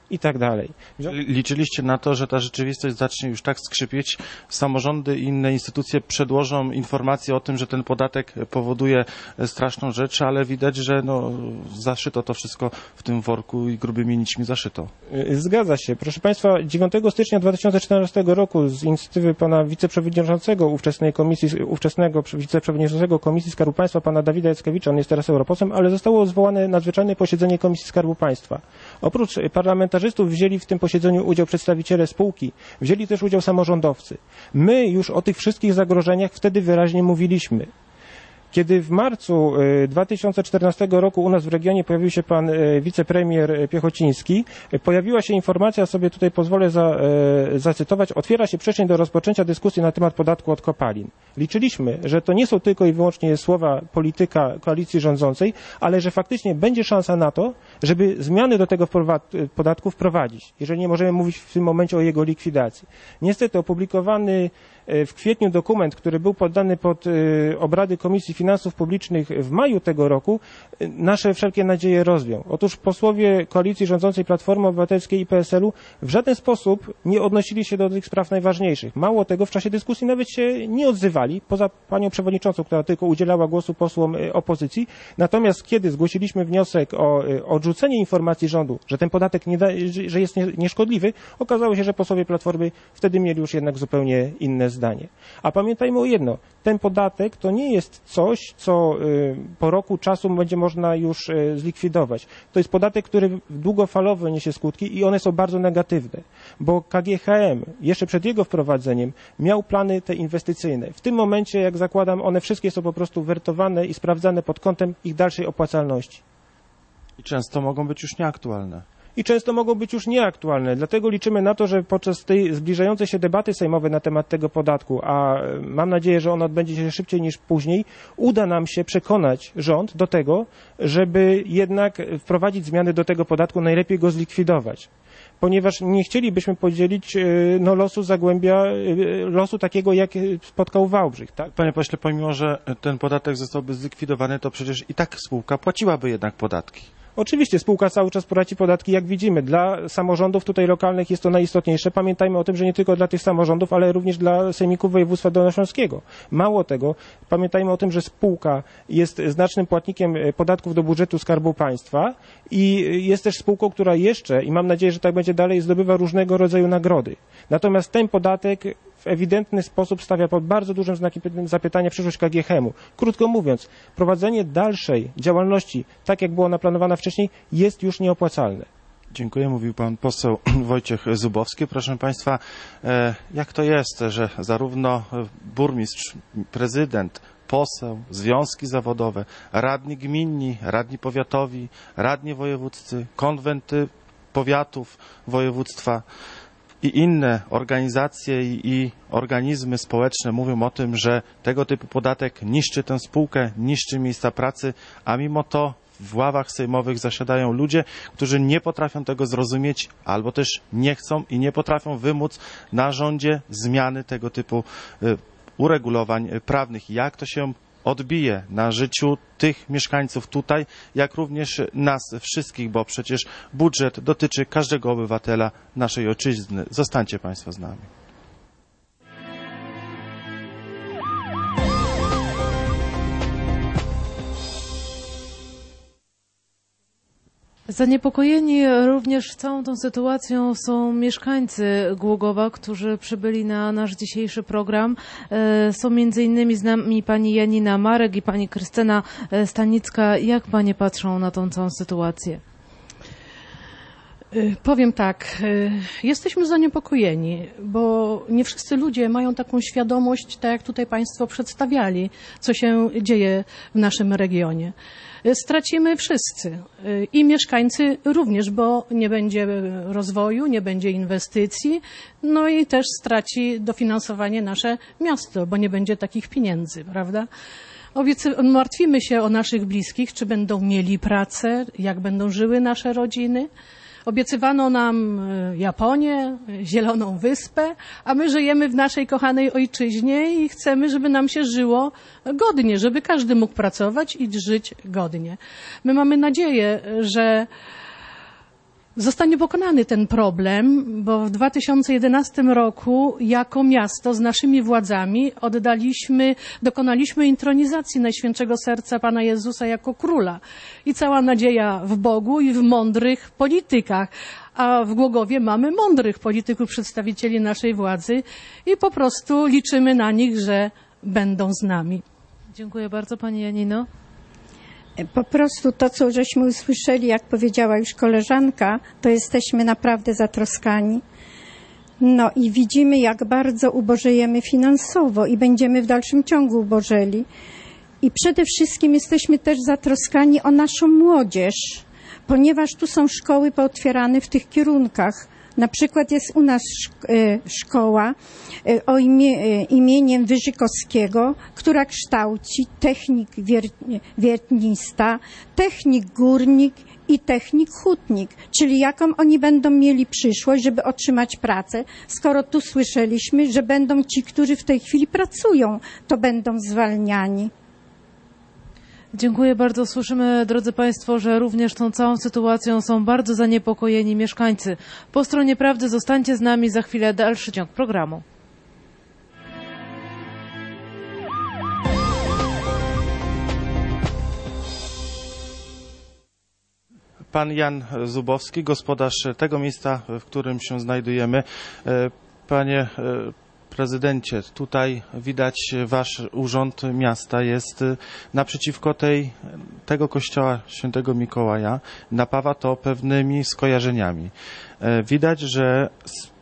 i tak dalej. Liczyliście na to, że ta rzeczywistość zacznie już tak skrzypieć, samorządy i inne instytucje przedłożą informacje o tym, że ten podatek powoduje straszną rzecz, ale widać, że no, zaszyto to wszystko w tym worku i grubymi nićmi zaszyto. Zgadza się. Proszę Państwa, dziewiątego stycznia dwa tysiące czternastego roku z inicjatywy pana wiceprzewodniczącego ówczesnej komisji, ówczesnego wiceprzewodniczącego Komisji Skarbu Państwa, pana Dawida Jackiewicza, on jest teraz europosłem, ale zostało zwołane nadzwyczajne posiedzenie Komisji Skarbu Państwa. Oprócz parlamentarzystów wzięli w tym posiedzeniu udział przedstawiciele spółki, wzięli też udział samorządowcy. My już o tych wszystkich zagrożeniach wtedy wyraźnie mówiliśmy. Kiedy w marcu dwa tysiące czternastego roku u nas w regionie pojawił się pan wicepremier Piechociński, pojawiła się informacja, sobie tutaj pozwolę za, zacytować, otwiera się przestrzeń do rozpoczęcia dyskusji na temat podatku od kopalin. Liczyliśmy, że to nie są tylko i wyłącznie słowa polityka koalicji rządzącej, ale że faktycznie będzie szansa na to, żeby zmiany do tego podatku wprowadzić, jeżeli nie możemy mówić w tym momencie o jego likwidacji. Niestety opublikowany w kwietniu dokument, który był poddany pod obrady Komisji Finansów Publicznych w maju tego roku, nasze wszelkie nadzieje rozwiał. Otóż posłowie koalicji rządzącej Platformy Obywatelskiej i P S L-u w żaden sposób nie odnosili się do tych spraw najważniejszych. Mało tego, w czasie dyskusji nawet się nie odzywali, poza panią przewodniczącą, która tylko udzielała głosu posłom opozycji. Natomiast kiedy zgłosiliśmy wniosek o odrzucenie informacji rządu, że ten podatek nie da, że jest nieszkodliwy, okazało się, że posłowie Platformy wtedy mieli już jednak zupełnie inne zdanie. A pamiętajmy o jedno, ten podatek to nie jest coś, co po roku czasu będzie można już zlikwidować. To jest podatek, który długofalowo niesie skutki i one są bardzo negatywne, bo K G H M jeszcze przed jego wprowadzeniem miał plany te inwestycyjne. W tym momencie, jak zakładam, one wszystkie są po prostu wertowane i sprawdzane pod kątem ich dalszej opłacalności. I często mogą być już nieaktualne. I często mogą być już nieaktualne. Dlatego liczymy na to, że podczas tej zbliżającej się debaty sejmowej na temat tego podatku, a mam nadzieję, że ona odbędzie się szybciej niż później, uda nam się przekonać rząd do tego, żeby jednak wprowadzić zmiany do tego podatku, najlepiej go zlikwidować. Ponieważ nie chcielibyśmy podzielić no, losu Zagłębia, losu takiego, jak spotkał Wałbrzych. Tak? Panie pośle, pomimo że ten podatek zostałby zlikwidowany, to przecież i tak spółka płaciłaby jednak podatki. Oczywiście spółka cały czas płaci podatki, jak widzimy. Dla samorządów tutaj lokalnych jest to najistotniejsze. Pamiętajmy o tym, że nie tylko dla tych samorządów, ale również dla sejmików województwa dolnośląskiego. Mało tego, pamiętajmy o tym, że spółka jest znacznym płatnikiem podatków do budżetu Skarbu Państwa i jest też spółką, która jeszcze, i mam nadzieję, że tak będzie dalej, zdobywa różnego rodzaju nagrody. Natomiast ten podatek w ewidentny sposób stawia pod bardzo dużym znakiem zapytania przyszłość K G H M-u. Krótko mówiąc, prowadzenie dalszej działalności, tak jak było naplanowana wcześniej, jest już nieopłacalne. Dziękuję. Mówił pan poseł Wojciech Zubowski. Proszę państwa, jak to jest, że zarówno burmistrz, prezydent, poseł, związki zawodowe, radni gminni, radni powiatowi, radni wojewódzcy, konwenty powiatów województwa i inne organizacje i, i organizmy społeczne mówią o tym, że tego typu podatek niszczy tę spółkę, niszczy miejsca pracy, a mimo to w ławach sejmowych zasiadają ludzie, którzy nie potrafią tego zrozumieć albo też nie chcą i nie potrafią wymóc na rządzie zmiany tego typu y, uregulowań prawnych. Jak to się odbije na życiu tych mieszkańców tutaj, jak również nas wszystkich, bo przecież budżet dotyczy każdego obywatela naszej ojczyzny. Zostańcie państwo z nami. Zaniepokojeni również całą tą sytuacją są mieszkańcy Głogowa, którzy przybyli na nasz dzisiejszy program. Są między innymi z nami pani Janina Marek i pani Krystyna Stanicka. Jak panie patrzą na tą całą sytuację? Powiem tak, jesteśmy zaniepokojeni, bo nie wszyscy ludzie mają taką świadomość, tak jak tutaj państwo przedstawiali, co się dzieje w naszym regionie. Stracimy wszyscy i mieszkańcy również, bo nie będzie rozwoju, nie będzie inwestycji, no i też straci dofinansowanie nasze miasto, bo nie będzie takich pieniędzy, prawda? Martwimy się o naszych bliskich, czy będą mieli pracę, jak będą żyły nasze rodziny. Obiecywano nam Japonię, Zieloną Wyspę, a my żyjemy w naszej kochanej ojczyźnie i chcemy, żeby nam się żyło godnie, żeby każdy mógł pracować i żyć godnie. My mamy nadzieję, że zostanie pokonany ten problem, bo w dwa tysiące jedenastym roku jako miasto z naszymi władzami oddaliśmy, dokonaliśmy intronizacji Najświętszego Serca Pana Jezusa jako króla. I cała nadzieja w Bogu i w mądrych politykach. A w Głogowie mamy mądrych polityków, przedstawicieli naszej władzy i po prostu liczymy na nich, że będą z nami. Dziękuję bardzo, pani Janino. Po prostu to, co żeśmy usłyszeli, jak powiedziała już koleżanka, to jesteśmy naprawdę zatroskani. No i widzimy, jak bardzo ubożejemy finansowo i będziemy w dalszym ciągu ubożeli. I przede wszystkim jesteśmy też zatroskani o naszą młodzież, ponieważ tu są szkoły pootwierane w tych kierunkach. Na przykład jest u nas szkoła o imię, imieniem Wyżykowskiego, która kształci technik wiertnista, technik górnik i technik hutnik. Czyli jaką oni będą mieli przyszłość, żeby otrzymać pracę, skoro tu słyszeliśmy, że będą ci, którzy w tej chwili pracują, to będą zwalniani. Dziękuję bardzo. Słyszymy, drodzy Państwo, że również tą całą sytuacją są bardzo zaniepokojeni mieszkańcy. Po stronie prawdy zostańcie z nami, za chwilę dalszy ciąg programu. Pan Jan Zubowski, gospodarz tego miejsca, w którym się znajdujemy. Panie prezydencie, tutaj widać wasz urząd miasta jest naprzeciwko tej, tego kościoła świętego Mikołaja. Napawa to pewnymi skojarzeniami. Widać, że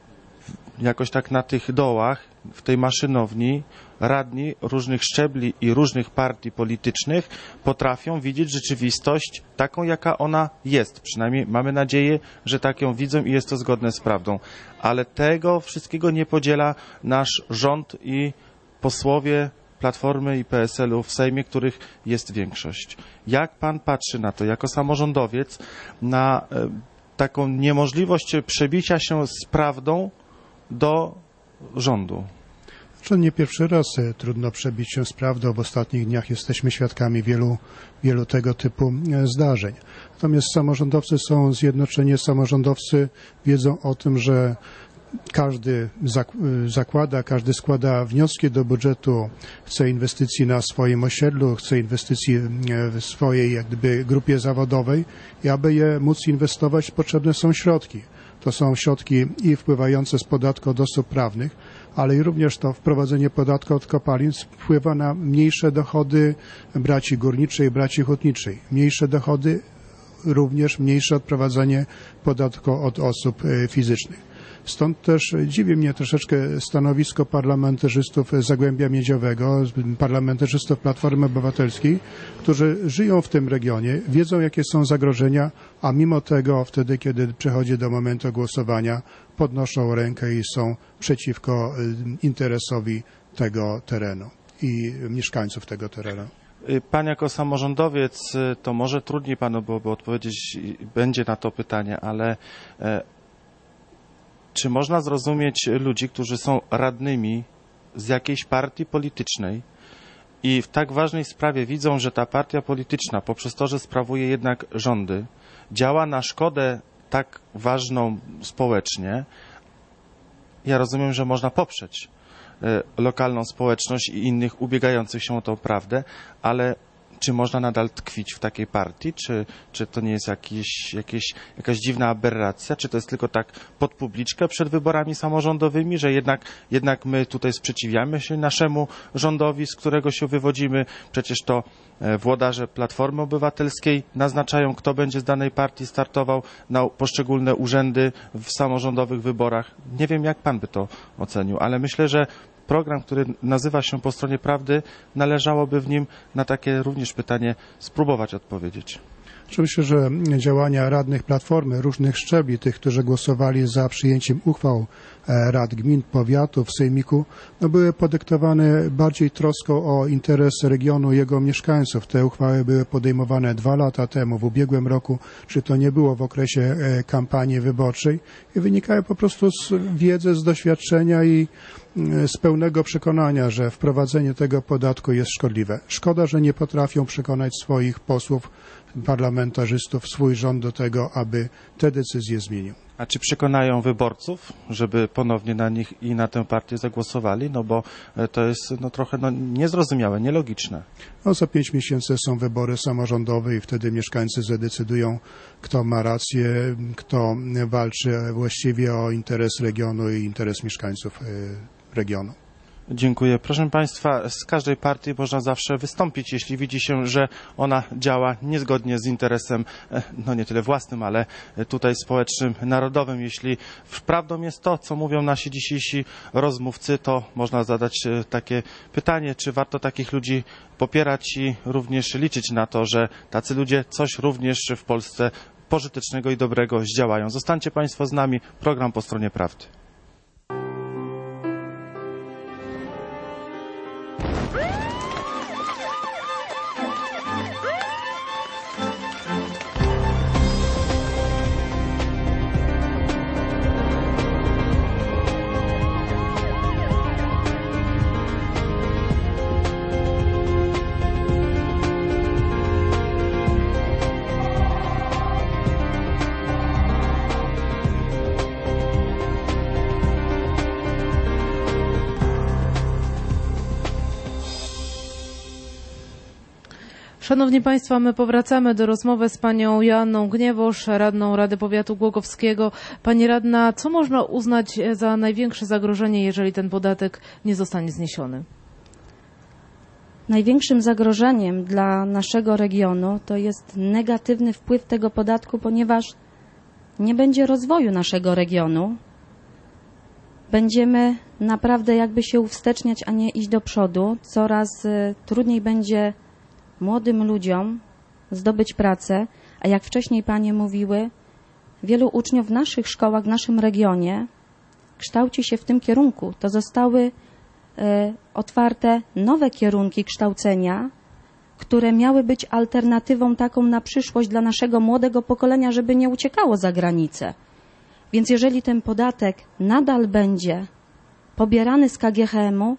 jakoś tak na tych dołach, w tej maszynowni, radni różnych szczebli i różnych partii politycznych potrafią widzieć rzeczywistość taką, jaka ona jest. Przynajmniej mamy nadzieję, że tak ją widzą i jest to zgodne z prawdą. Ale tego wszystkiego nie podziela nasz rząd i posłowie Platformy i P S L u w Sejmie, których jest większość. Jak pan patrzy na to, jako samorządowiec, na e, taką niemożliwość przebicia się z prawdą do rządu? To nie pierwszy raz trudno przebić się z prawdą. W ostatnich dniach jesteśmy świadkami wielu, wielu tego typu zdarzeń. Natomiast samorządowcy są zjednoczeni, samorządowcy wiedzą o tym, że każdy zakłada, każdy składa wnioski do budżetu, chce inwestycji na swoim osiedlu, chce inwestycji w swojej jak gdyby grupie zawodowej i aby je móc inwestować, potrzebne są środki. To są środki i wpływające z podatku od osób prawnych, ale i również to wprowadzenie podatku od kopalin wpływa na mniejsze dochody braci górniczej i braci hutniczej. Mniejsze dochody, również mniejsze odprowadzenie podatku od osób fizycznych. Stąd też dziwi mnie troszeczkę stanowisko parlamentarzystów Zagłębia Miedziowego, parlamentarzystów Platformy Obywatelskiej, którzy żyją w tym regionie, wiedzą jakie są zagrożenia, a mimo tego wtedy, kiedy przychodzi do momentu głosowania, podnoszą rękę i są przeciwko interesowi tego terenu i mieszkańców tego terenu. Pan jako samorządowiec, to może trudniej panu byłoby odpowiedzieć, będzie na to pytanie, ale czy można zrozumieć ludzi, którzy są radnymi z jakiejś partii politycznej i w tak ważnej sprawie widzą, że ta partia polityczna poprzez to, że sprawuje jednak rządy, działa na szkodę tak ważną społecznie? Ja rozumiem, że można poprzeć lokalną społeczność i innych ubiegających się o tą prawdę, ale czy można nadal tkwić w takiej partii? Czy, czy to nie jest jakieś, jakieś, jakaś dziwna aberracja? Czy to jest tylko tak pod publiczkę przed wyborami samorządowymi, że jednak, jednak my tutaj sprzeciwiamy się naszemu rządowi, z którego się wywodzimy? Przecież to włodarze Platformy Obywatelskiej naznaczają, kto będzie z danej partii startował na poszczególne urzędy w samorządowych wyborach. Nie wiem, jak pan by to ocenił, ale myślę, że program, który nazywa się Po stronie prawdy, należałoby w nim na takie również pytanie spróbować odpowiedzieć. Myślę, że działania radnych Platformy, różnych szczebli, tych, którzy głosowali za przyjęciem uchwał rad gmin, powiatów, sejmiku, no były podyktowane bardziej troską o interes regionu i jego mieszkańców. Te uchwały były podejmowane dwa lata temu, w ubiegłym roku, czy to nie było w okresie kampanii wyborczej i wynikały po prostu z wiedzy, z doświadczenia i z pełnego przekonania, że wprowadzenie tego podatku jest szkodliwe. Szkoda, że nie potrafią przekonać swoich posłów parlamentarzystów, swój rząd do tego, aby te decyzje zmienił. A czy przekonają wyborców, żeby ponownie na nich i na tę partię zagłosowali? No bo to jest no, trochę no, niezrozumiałe, nielogiczne. No, za pięć miesięcy są wybory samorządowe i wtedy mieszkańcy zadecydują, kto ma rację, kto walczy właściwie o interes regionu i interes mieszkańców regionu. Dziękuję. Proszę Państwa, z każdej partii można zawsze wystąpić, jeśli widzi się, że ona działa niezgodnie z interesem, no nie tyle własnym, ale tutaj społecznym, narodowym. Jeśli prawdą jest to, co mówią nasi dzisiejsi rozmówcy, to można zadać takie pytanie, czy warto takich ludzi popierać i również liczyć na to, że tacy ludzie coś również w Polsce pożytecznego i dobrego zdziałają. Zostańcie Państwo z nami, program Po Stronie Prawdy. Szanowni Państwo, my powracamy do rozmowy z panią Joanną Gniewosz, radną Rady Powiatu Głogowskiego. Pani radna, co można uznać za największe zagrożenie, jeżeli ten podatek nie zostanie zniesiony? Największym zagrożeniem dla naszego regionu to jest negatywny wpływ tego podatku, ponieważ nie będzie rozwoju naszego regionu. Będziemy naprawdę jakby się uwsteczniać, a nie iść do przodu. Coraz trudniej będzie młodym ludziom zdobyć pracę, a jak wcześniej panie mówiły, wielu uczniów w naszych szkołach, w naszym regionie kształci się w tym kierunku. To zostały e, otwarte nowe kierunki kształcenia, które miały być alternatywą taką na przyszłość dla naszego młodego pokolenia, żeby nie uciekało za granicę. Więc jeżeli ten podatek nadal będzie pobierany z K G H M u,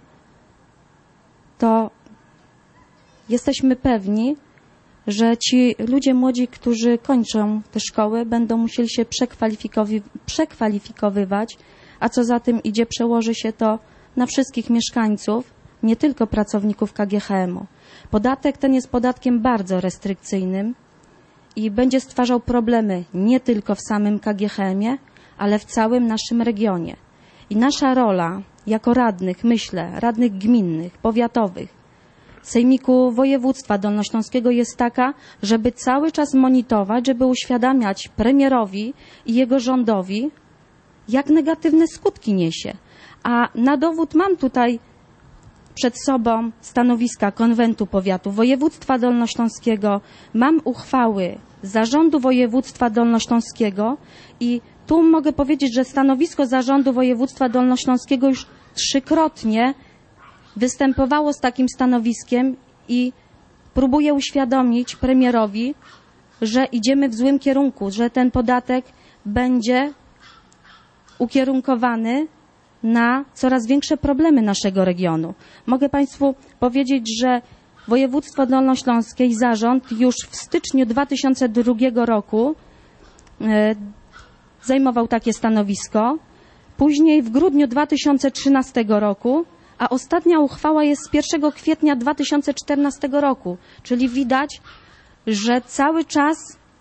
to jesteśmy pewni, że ci ludzie młodzi, którzy kończą te szkoły, będą musieli się przekwalifikowi- przekwalifikowywać, a co za tym idzie, przełoży się to na wszystkich mieszkańców, nie tylko pracowników K G H M u. Podatek ten jest podatkiem bardzo restrykcyjnym i będzie stwarzał problemy nie tylko w samym K G H M ie, ale w całym naszym regionie. I nasza rola jako radnych, myślę, radnych gminnych, powiatowych, Sejmiku Województwa Dolnośląskiego jest taka, żeby cały czas monitorować, żeby uświadamiać premierowi i jego rządowi, jak negatywne skutki niesie. A na dowód mam tutaj przed sobą stanowiska Konwentu Powiatu Województwa Dolnośląskiego, mam uchwały Zarządu Województwa Dolnośląskiego i tu mogę powiedzieć, że stanowisko Zarządu Województwa Dolnośląskiego już trzykrotnie występowało z takim stanowiskiem i próbuje uświadomić premierowi, że idziemy w złym kierunku, że ten podatek będzie ukierunkowany na coraz większe problemy naszego regionu. Mogę Państwu powiedzieć, że Województwo Dolnośląskie i zarząd już w styczniu dwa tysiące drugiego roku e, zajmował takie stanowisko, później w grudniu dwa tysiące trzynastego roku, a ostatnia uchwała jest z pierwszego kwietnia dwa tysiące czternastego roku, czyli widać, że cały czas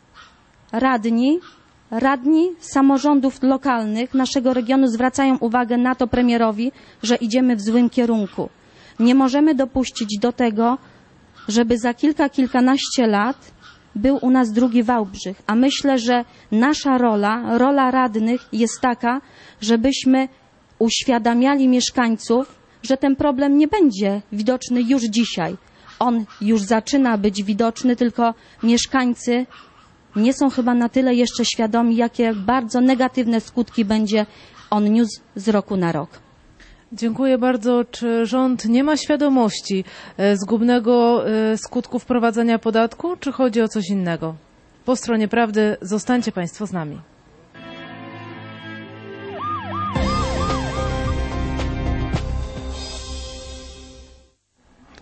radni, radni samorządów lokalnych naszego regionu zwracają uwagę na to premierowi, że idziemy w złym kierunku. Nie możemy dopuścić do tego, żeby za kilka, kilkanaście lat był u nas drugi Wałbrzych, a myślę, że nasza rola, rola radnych jest taka, żebyśmy uświadamiali mieszkańców, że ten problem nie będzie widoczny już dzisiaj. On już zaczyna być widoczny, tylko mieszkańcy nie są chyba na tyle jeszcze świadomi, jakie bardzo negatywne skutki będzie on niósł z roku na rok. Dziękuję bardzo. Czy rząd nie ma świadomości zgubnego skutku wprowadzenia podatku, czy chodzi o coś innego? Po stronie prawdy zostańcie Państwo z nami.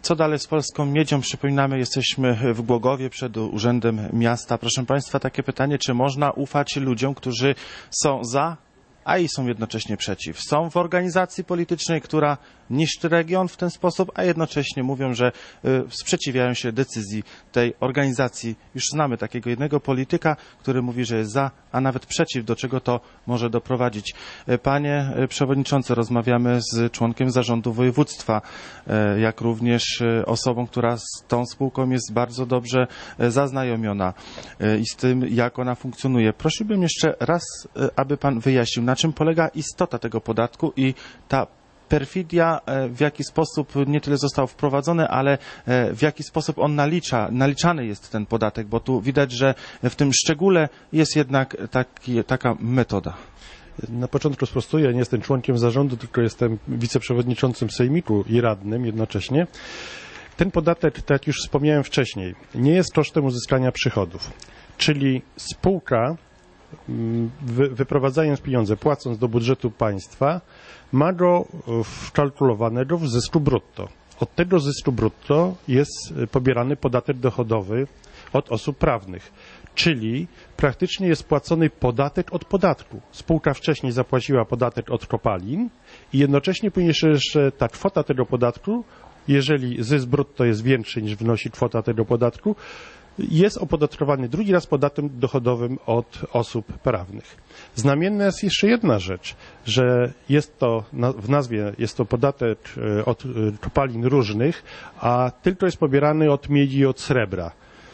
Co dalej z polską miedzią? Przypominamy, jesteśmy w Głogowie przed Urzędem Miasta. Proszę Państwa, takie pytanie, czy można ufać ludziom, którzy są za, a i są jednocześnie przeciw. Są w organizacji politycznej, która niszczy region w ten sposób, a jednocześnie mówią, że y, sprzeciwiają się decyzji tej organizacji. Już znamy takiego jednego polityka, który mówi, że jest za, a nawet przeciw, do czego to może doprowadzić. Panie Przewodniczący, rozmawiamy z członkiem zarządu województwa, y, jak również y, osobą, która z tą spółką jest bardzo dobrze y, zaznajomiona y, i z tym, jak ona funkcjonuje. Prosiłbym jeszcze raz, y, aby Pan wyjaśnił, na czym polega istota tego podatku i ta perfidia, w jaki sposób nie tyle został wprowadzony, ale w jaki sposób on nalicza, naliczany jest ten podatek, bo tu widać, że w tym szczególe jest jednak taki, taka metoda. Na początku sprostuję, nie jestem członkiem zarządu, tylko jestem wiceprzewodniczącym sejmiku i radnym jednocześnie. Ten podatek, tak jak już wspomniałem wcześniej, nie jest kosztem uzyskania przychodów, czyli spółka wy, wyprowadzając pieniądze, płacąc do budżetu państwa, ma go wkalkulowanego w zysku brutto. Od tego zysku brutto jest pobierany podatek dochodowy od osób prawnych, czyli praktycznie jest płacony podatek od podatku. Spółka wcześniej zapłaciła podatek od kopalin i jednocześnie ponieważ jeszcze ta kwota tego podatku, jeżeli zysk brutto jest większy niż wynosi kwota tego podatku, jest opodatkowany drugi raz podatkiem dochodowym od osób prawnych. Znamienna jest jeszcze jedna rzecz, że jest to, w nazwie jest to podatek od kopalin różnych, a tylko jest pobierany od miedzi i od srebra.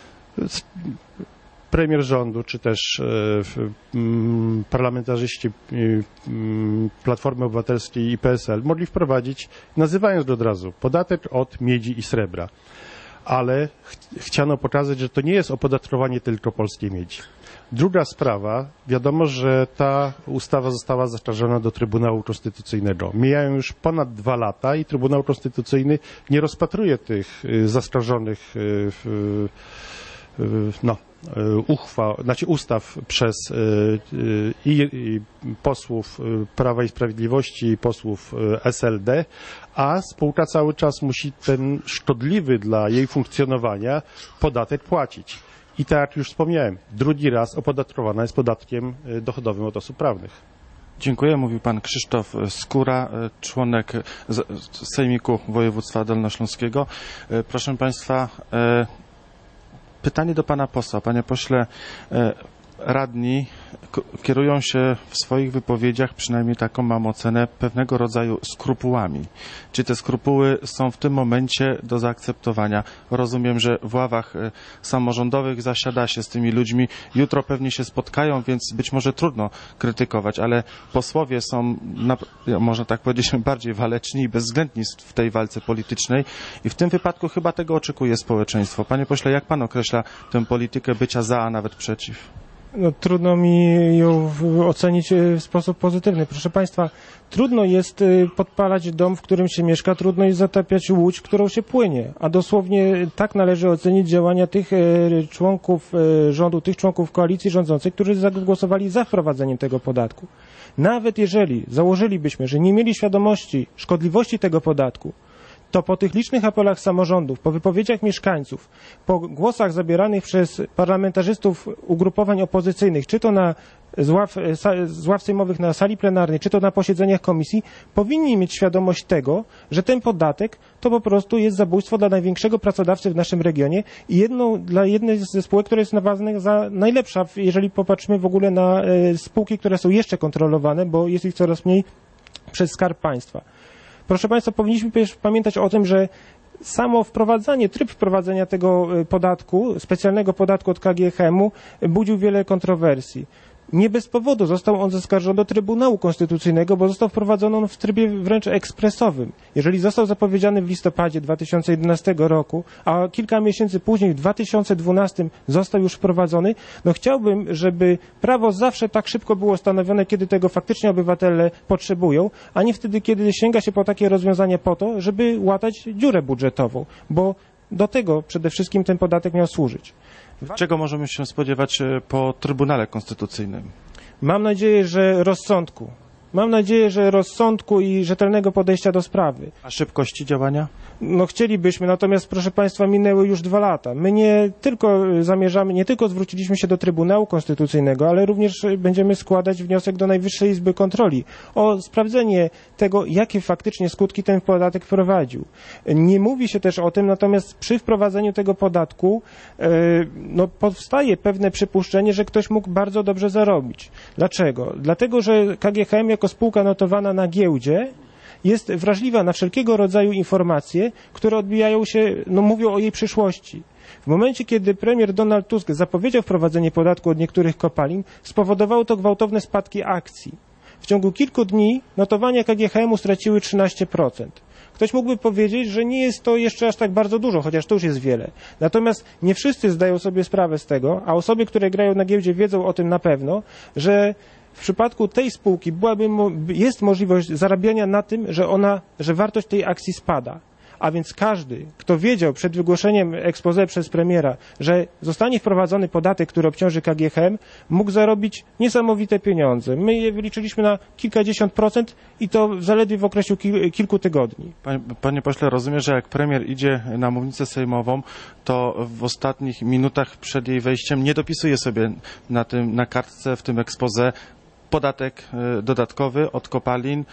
Premier rządu, czy też parlamentarzyści Platformy Obywatelskiej i P S L mogli wprowadzić, nazywając go od razu, podatek od miedzi i srebra. Ale ch chciano pokazać, że to nie jest opodatkowanie tylko polskiej miedzi. Druga sprawa, wiadomo, że ta ustawa została zaskarżona do Trybunału Konstytucyjnego. Mijają już ponad dwa lata i Trybunał Konstytucyjny nie rozpatruje tych zaskarżonych no, uchwał, znaczy ustaw przez i, i posłów Prawa i Sprawiedliwości i posłów S L D, a spółka cały czas musi ten szkodliwy dla jej funkcjonowania podatek płacić. I tak jak już wspomniałem, drugi raz opodatkowana jest podatkiem dochodowym od osób prawnych. Dziękuję. Mówił pan Krzysztof Skóra, członek Sejmiku Województwa Dolnośląskiego. Proszę państwa, pytanie do pana posła. Panie pośle, radni kierują się w swoich wypowiedziach, przynajmniej taką mam ocenę, pewnego rodzaju skrupułami. Czy te skrupuły są w tym momencie do zaakceptowania? Rozumiem, że w ławach samorządowych zasiada się z tymi ludźmi. Jutro pewnie się spotkają, więc być może trudno krytykować, ale posłowie są, można tak powiedzieć, bardziej waleczni i bezwzględni w tej walce politycznej i w tym wypadku chyba tego oczekuje społeczeństwo. Panie pośle, jak pan określa tę politykę bycia za, a nawet przeciw? No, trudno mi ją ocenić w sposób pozytywny. Proszę Państwa, trudno jest podpalać dom, w którym się mieszka, trudno jest zatapiać łódź, którą się płynie, a dosłownie tak należy ocenić działania tych członków rządu, tych członków koalicji rządzącej, którzy zagłosowali za wprowadzeniem tego podatku. Nawet jeżeli założylibyśmy, że nie mieli świadomości szkodliwości tego podatku, to po tych licznych apelach samorządów, po wypowiedziach mieszkańców, po głosach zabieranych przez parlamentarzystów ugrupowań opozycyjnych, czy to na z ław, z ław sejmowych na sali plenarnej, czy to na posiedzeniach komisji, powinni mieć świadomość tego, że ten podatek to po prostu jest zabójstwo dla największego pracodawcy w naszym regionie i jedną, dla jednej ze spółek, która jest naważna za najlepsza, jeżeli popatrzymy w ogóle na spółki, które są jeszcze kontrolowane, bo jest ich coraz mniej przez Skarb Państwa. Proszę Państwa, powinniśmy pamiętać o tym, że samo wprowadzanie, tryb wprowadzenia tego podatku, specjalnego podatku od K G H M-u budził wiele kontrowersji. Nie bez powodu został on zaskarżony do Trybunału Konstytucyjnego, bo został wprowadzony on w trybie wręcz ekspresowym. Jeżeli został zapowiedziany w listopadzie dwa tysiące jedenastego roku, a kilka miesięcy później, w dwa tysiące dwunastym został już wprowadzony, no chciałbym, żeby prawo zawsze tak szybko było stanowione, kiedy tego faktycznie obywatele potrzebują, a nie wtedy, kiedy sięga się po takie rozwiązania po to, żeby łatać dziurę budżetową, bo do tego przede wszystkim ten podatek miał służyć. Czego możemy się spodziewać po Trybunale Konstytucyjnym? Mam nadzieję, że rozsądku. Mam nadzieję, że rozsądku i rzetelnego podejścia do sprawy. A szybkości działania? No chcielibyśmy, natomiast proszę Państwa, minęły już dwa lata. My nie tylko zamierzamy, nie tylko zwróciliśmy się do Trybunału Konstytucyjnego, ale również będziemy składać wniosek do Najwyższej Izby Kontroli o sprawdzenie tego, jakie faktycznie skutki ten podatek wprowadził. Nie mówi się też o tym, natomiast przy wprowadzeniu tego podatku e, no, powstaje pewne przypuszczenie, że ktoś mógł bardzo dobrze zarobić. Dlaczego? Dlatego, że K G H M jako spółka notowana na giełdzie jest wrażliwa na wszelkiego rodzaju informacje, które odbijają się, no mówią o jej przyszłości. W momencie, kiedy premier Donald Tusk zapowiedział wprowadzenie podatku od niektórych kopalin, spowodowało to gwałtowne spadki akcji. W ciągu kilku dni notowania K G H M u straciły trzynaście procent. Ktoś mógłby powiedzieć, że nie jest to jeszcze aż tak bardzo dużo, chociaż to już jest wiele. Natomiast nie wszyscy zdają sobie sprawę z tego, a osoby, które grają na giełdzie, wiedzą o tym na pewno, że w przypadku tej spółki byłaby, jest możliwość zarabiania na tym, że ona, że wartość tej akcji spada. A więc każdy, kto wiedział przed wygłoszeniem exposé przez premiera, że zostanie wprowadzony podatek, który obciąży K G H M, mógł zarobić niesamowite pieniądze. My je wyliczyliśmy na kilkadziesiąt procent i to zaledwie w okresie kil, kilku tygodni. Panie, panie pośle, rozumiem, że jak premier idzie na mównicę sejmową, to w ostatnich minutach przed jej wejściem nie dopisuje sobie na tym, na kartce w tym exposé podatek dodatkowy od kopalin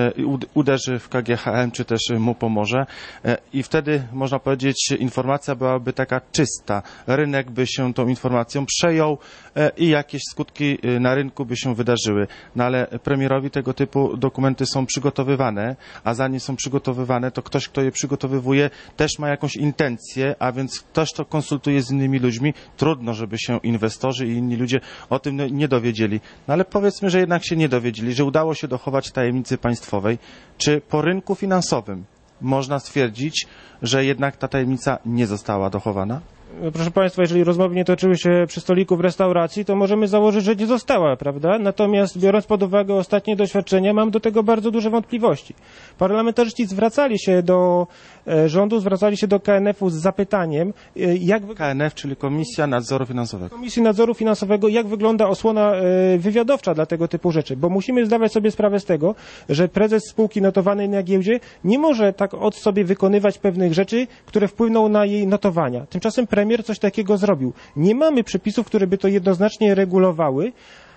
uderzy w K G H M, czy też mu pomoże. I wtedy, można powiedzieć, informacja byłaby taka czysta. Rynek by się tą informacją przejął i jakieś skutki na rynku by się wydarzyły. No ale premierowi tego typu dokumenty są przygotowywane, a zanim są przygotowywane, to ktoś, kto je przygotowywuje, też ma jakąś intencję, a więc ktoś to konsultuje z innymi ludźmi. Trudno, żeby się inwestorzy i inni ludzie o tym nie dowiedzieli. No ale powiedzmy, że jednak się nie dowiedzieli, że udało się dochować tajemnicy państwowej. Czy po rynku finansowym można stwierdzić, że jednak ta tajemnica nie została dochowana? Proszę Państwa, jeżeli rozmowy nie toczyły się przy stoliku w restauracji, to możemy założyć, że nie została, prawda? Natomiast biorąc pod uwagę ostatnie doświadczenia, mam do tego bardzo duże wątpliwości. Parlamentarzyści zwracali się do e, rządu, zwracali się do K N F u z zapytaniem, e, jak... K N F, czyli Komisja Nadzoru Finansowego. Komisji Nadzoru Finansowego, jak wygląda osłona e, wywiadowcza dla tego typu rzeczy, bo musimy zdawać sobie sprawę z tego, że prezes spółki notowanej na giełdzie nie może tak od sobie wykonywać pewnych rzeczy, które wpłyną na jej notowania. Tymczasem premier coś takiego zrobił. Nie mamy przepisów, które by to jednoznacznie regulowały,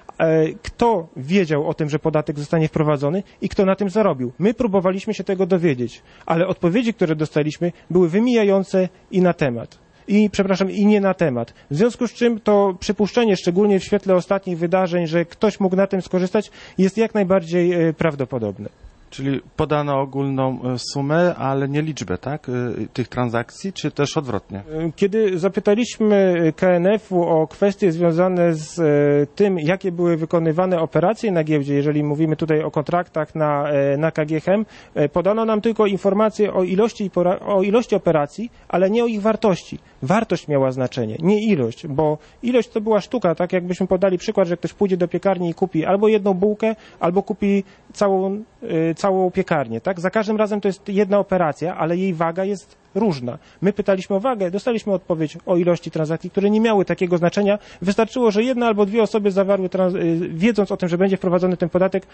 kto wiedział o tym, że podatek zostanie wprowadzony i kto na tym zarobił. My próbowaliśmy się tego dowiedzieć, ale odpowiedzi, które dostaliśmy, były wymijające i na temat. I, przepraszam, i nie na temat. W związku z czym to przypuszczenie, szczególnie w świetle ostatnich wydarzeń, że ktoś mógł na tym skorzystać, jest jak najbardziej prawdopodobne. Czyli podano ogólną sumę, ale nie liczbę, tak, tych transakcji, czy też odwrotnie? Kiedy zapytaliśmy K N F u o kwestie związane z tym, jakie były wykonywane operacje na giełdzie, jeżeli mówimy tutaj o kontraktach na, na K G H M, podano nam tylko informacje o ilości, o ilości operacji, ale nie o ich wartości. Wartość miała znaczenie, nie ilość, bo ilość to była sztuka, tak jakbyśmy podali przykład, że ktoś pójdzie do piekarni i kupi albo jedną bułkę, albo kupi całą, całą piekarnię, tak? Za każdym razem to jest jedna operacja, ale jej waga jest różna. My pytaliśmy o wagę, dostaliśmy odpowiedź o ilości transakcji, które nie miały takiego znaczenia. Wystarczyło, że jedna albo dwie osoby zawarły, trans- wiedząc o tym, że będzie wprowadzony ten podatek,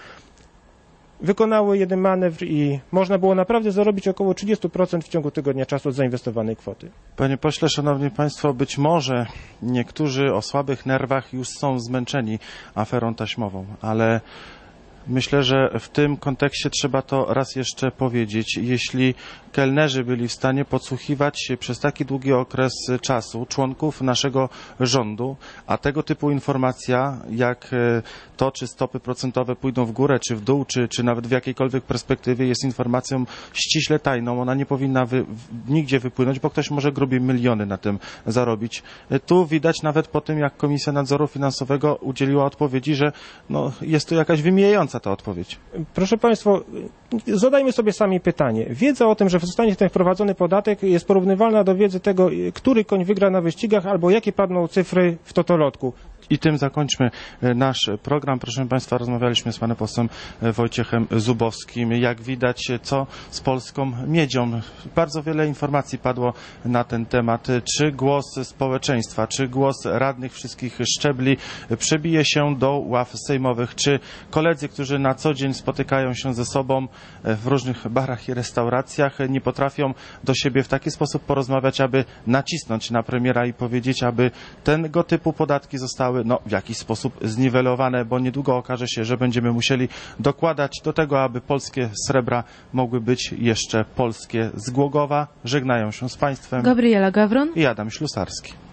wykonały jeden manewr i można było naprawdę zarobić około trzydzieści procent w ciągu tygodnia czasu od zainwestowanej kwoty. Panie pośle, szanowni państwo, być może niektórzy o słabych nerwach już są zmęczeni aferą taśmową, ale myślę, że w tym kontekście trzeba to raz jeszcze powiedzieć. Jeśli kelnerzy byli w stanie podsłuchiwać przez taki długi okres czasu członków naszego rządu, a tego typu informacja, jak to, czy stopy procentowe pójdą w górę, czy w dół, czy, czy nawet w jakiejkolwiek perspektywie, jest informacją ściśle tajną. Ona nie powinna wy, nigdzie wypłynąć, bo ktoś może grubie miliony na tym zarobić. Tu widać nawet po tym, jak Komisja Nadzoru Finansowego udzieliła odpowiedzi, że no, jest to jakaś wymijająca ta odpowiedź. Proszę Państwa, zadajmy sobie sami pytanie. Wiedza o tym, że zostanie ten wprowadzony podatek, jest porównywalna do wiedzy tego, który koń wygra na wyścigach albo jakie padną cyfry w totolotku. I tym zakończmy nasz program. Proszę Państwa, rozmawialiśmy z panem posłem Wojciechem Zubowskim. Jak widać, co z polską miedzią. Bardzo wiele informacji padło na ten temat. Czy głos społeczeństwa, czy głos radnych wszystkich szczebli przebije się do ław sejmowych, czy koledzy, którzy na co dzień spotykają się ze sobą w różnych barach i restauracjach, nie potrafią do siebie w taki sposób porozmawiać, aby nacisnąć na premiera i powiedzieć, aby tego typu podatki zostały no, w jakiś sposób zniwelowane, bo niedługo okaże się, że będziemy musieli dokładać do tego, aby polskie srebra mogły być jeszcze polskie. Z Głogowa żegnają się z Państwem Gabriela Gawron i Adam Ślusarski.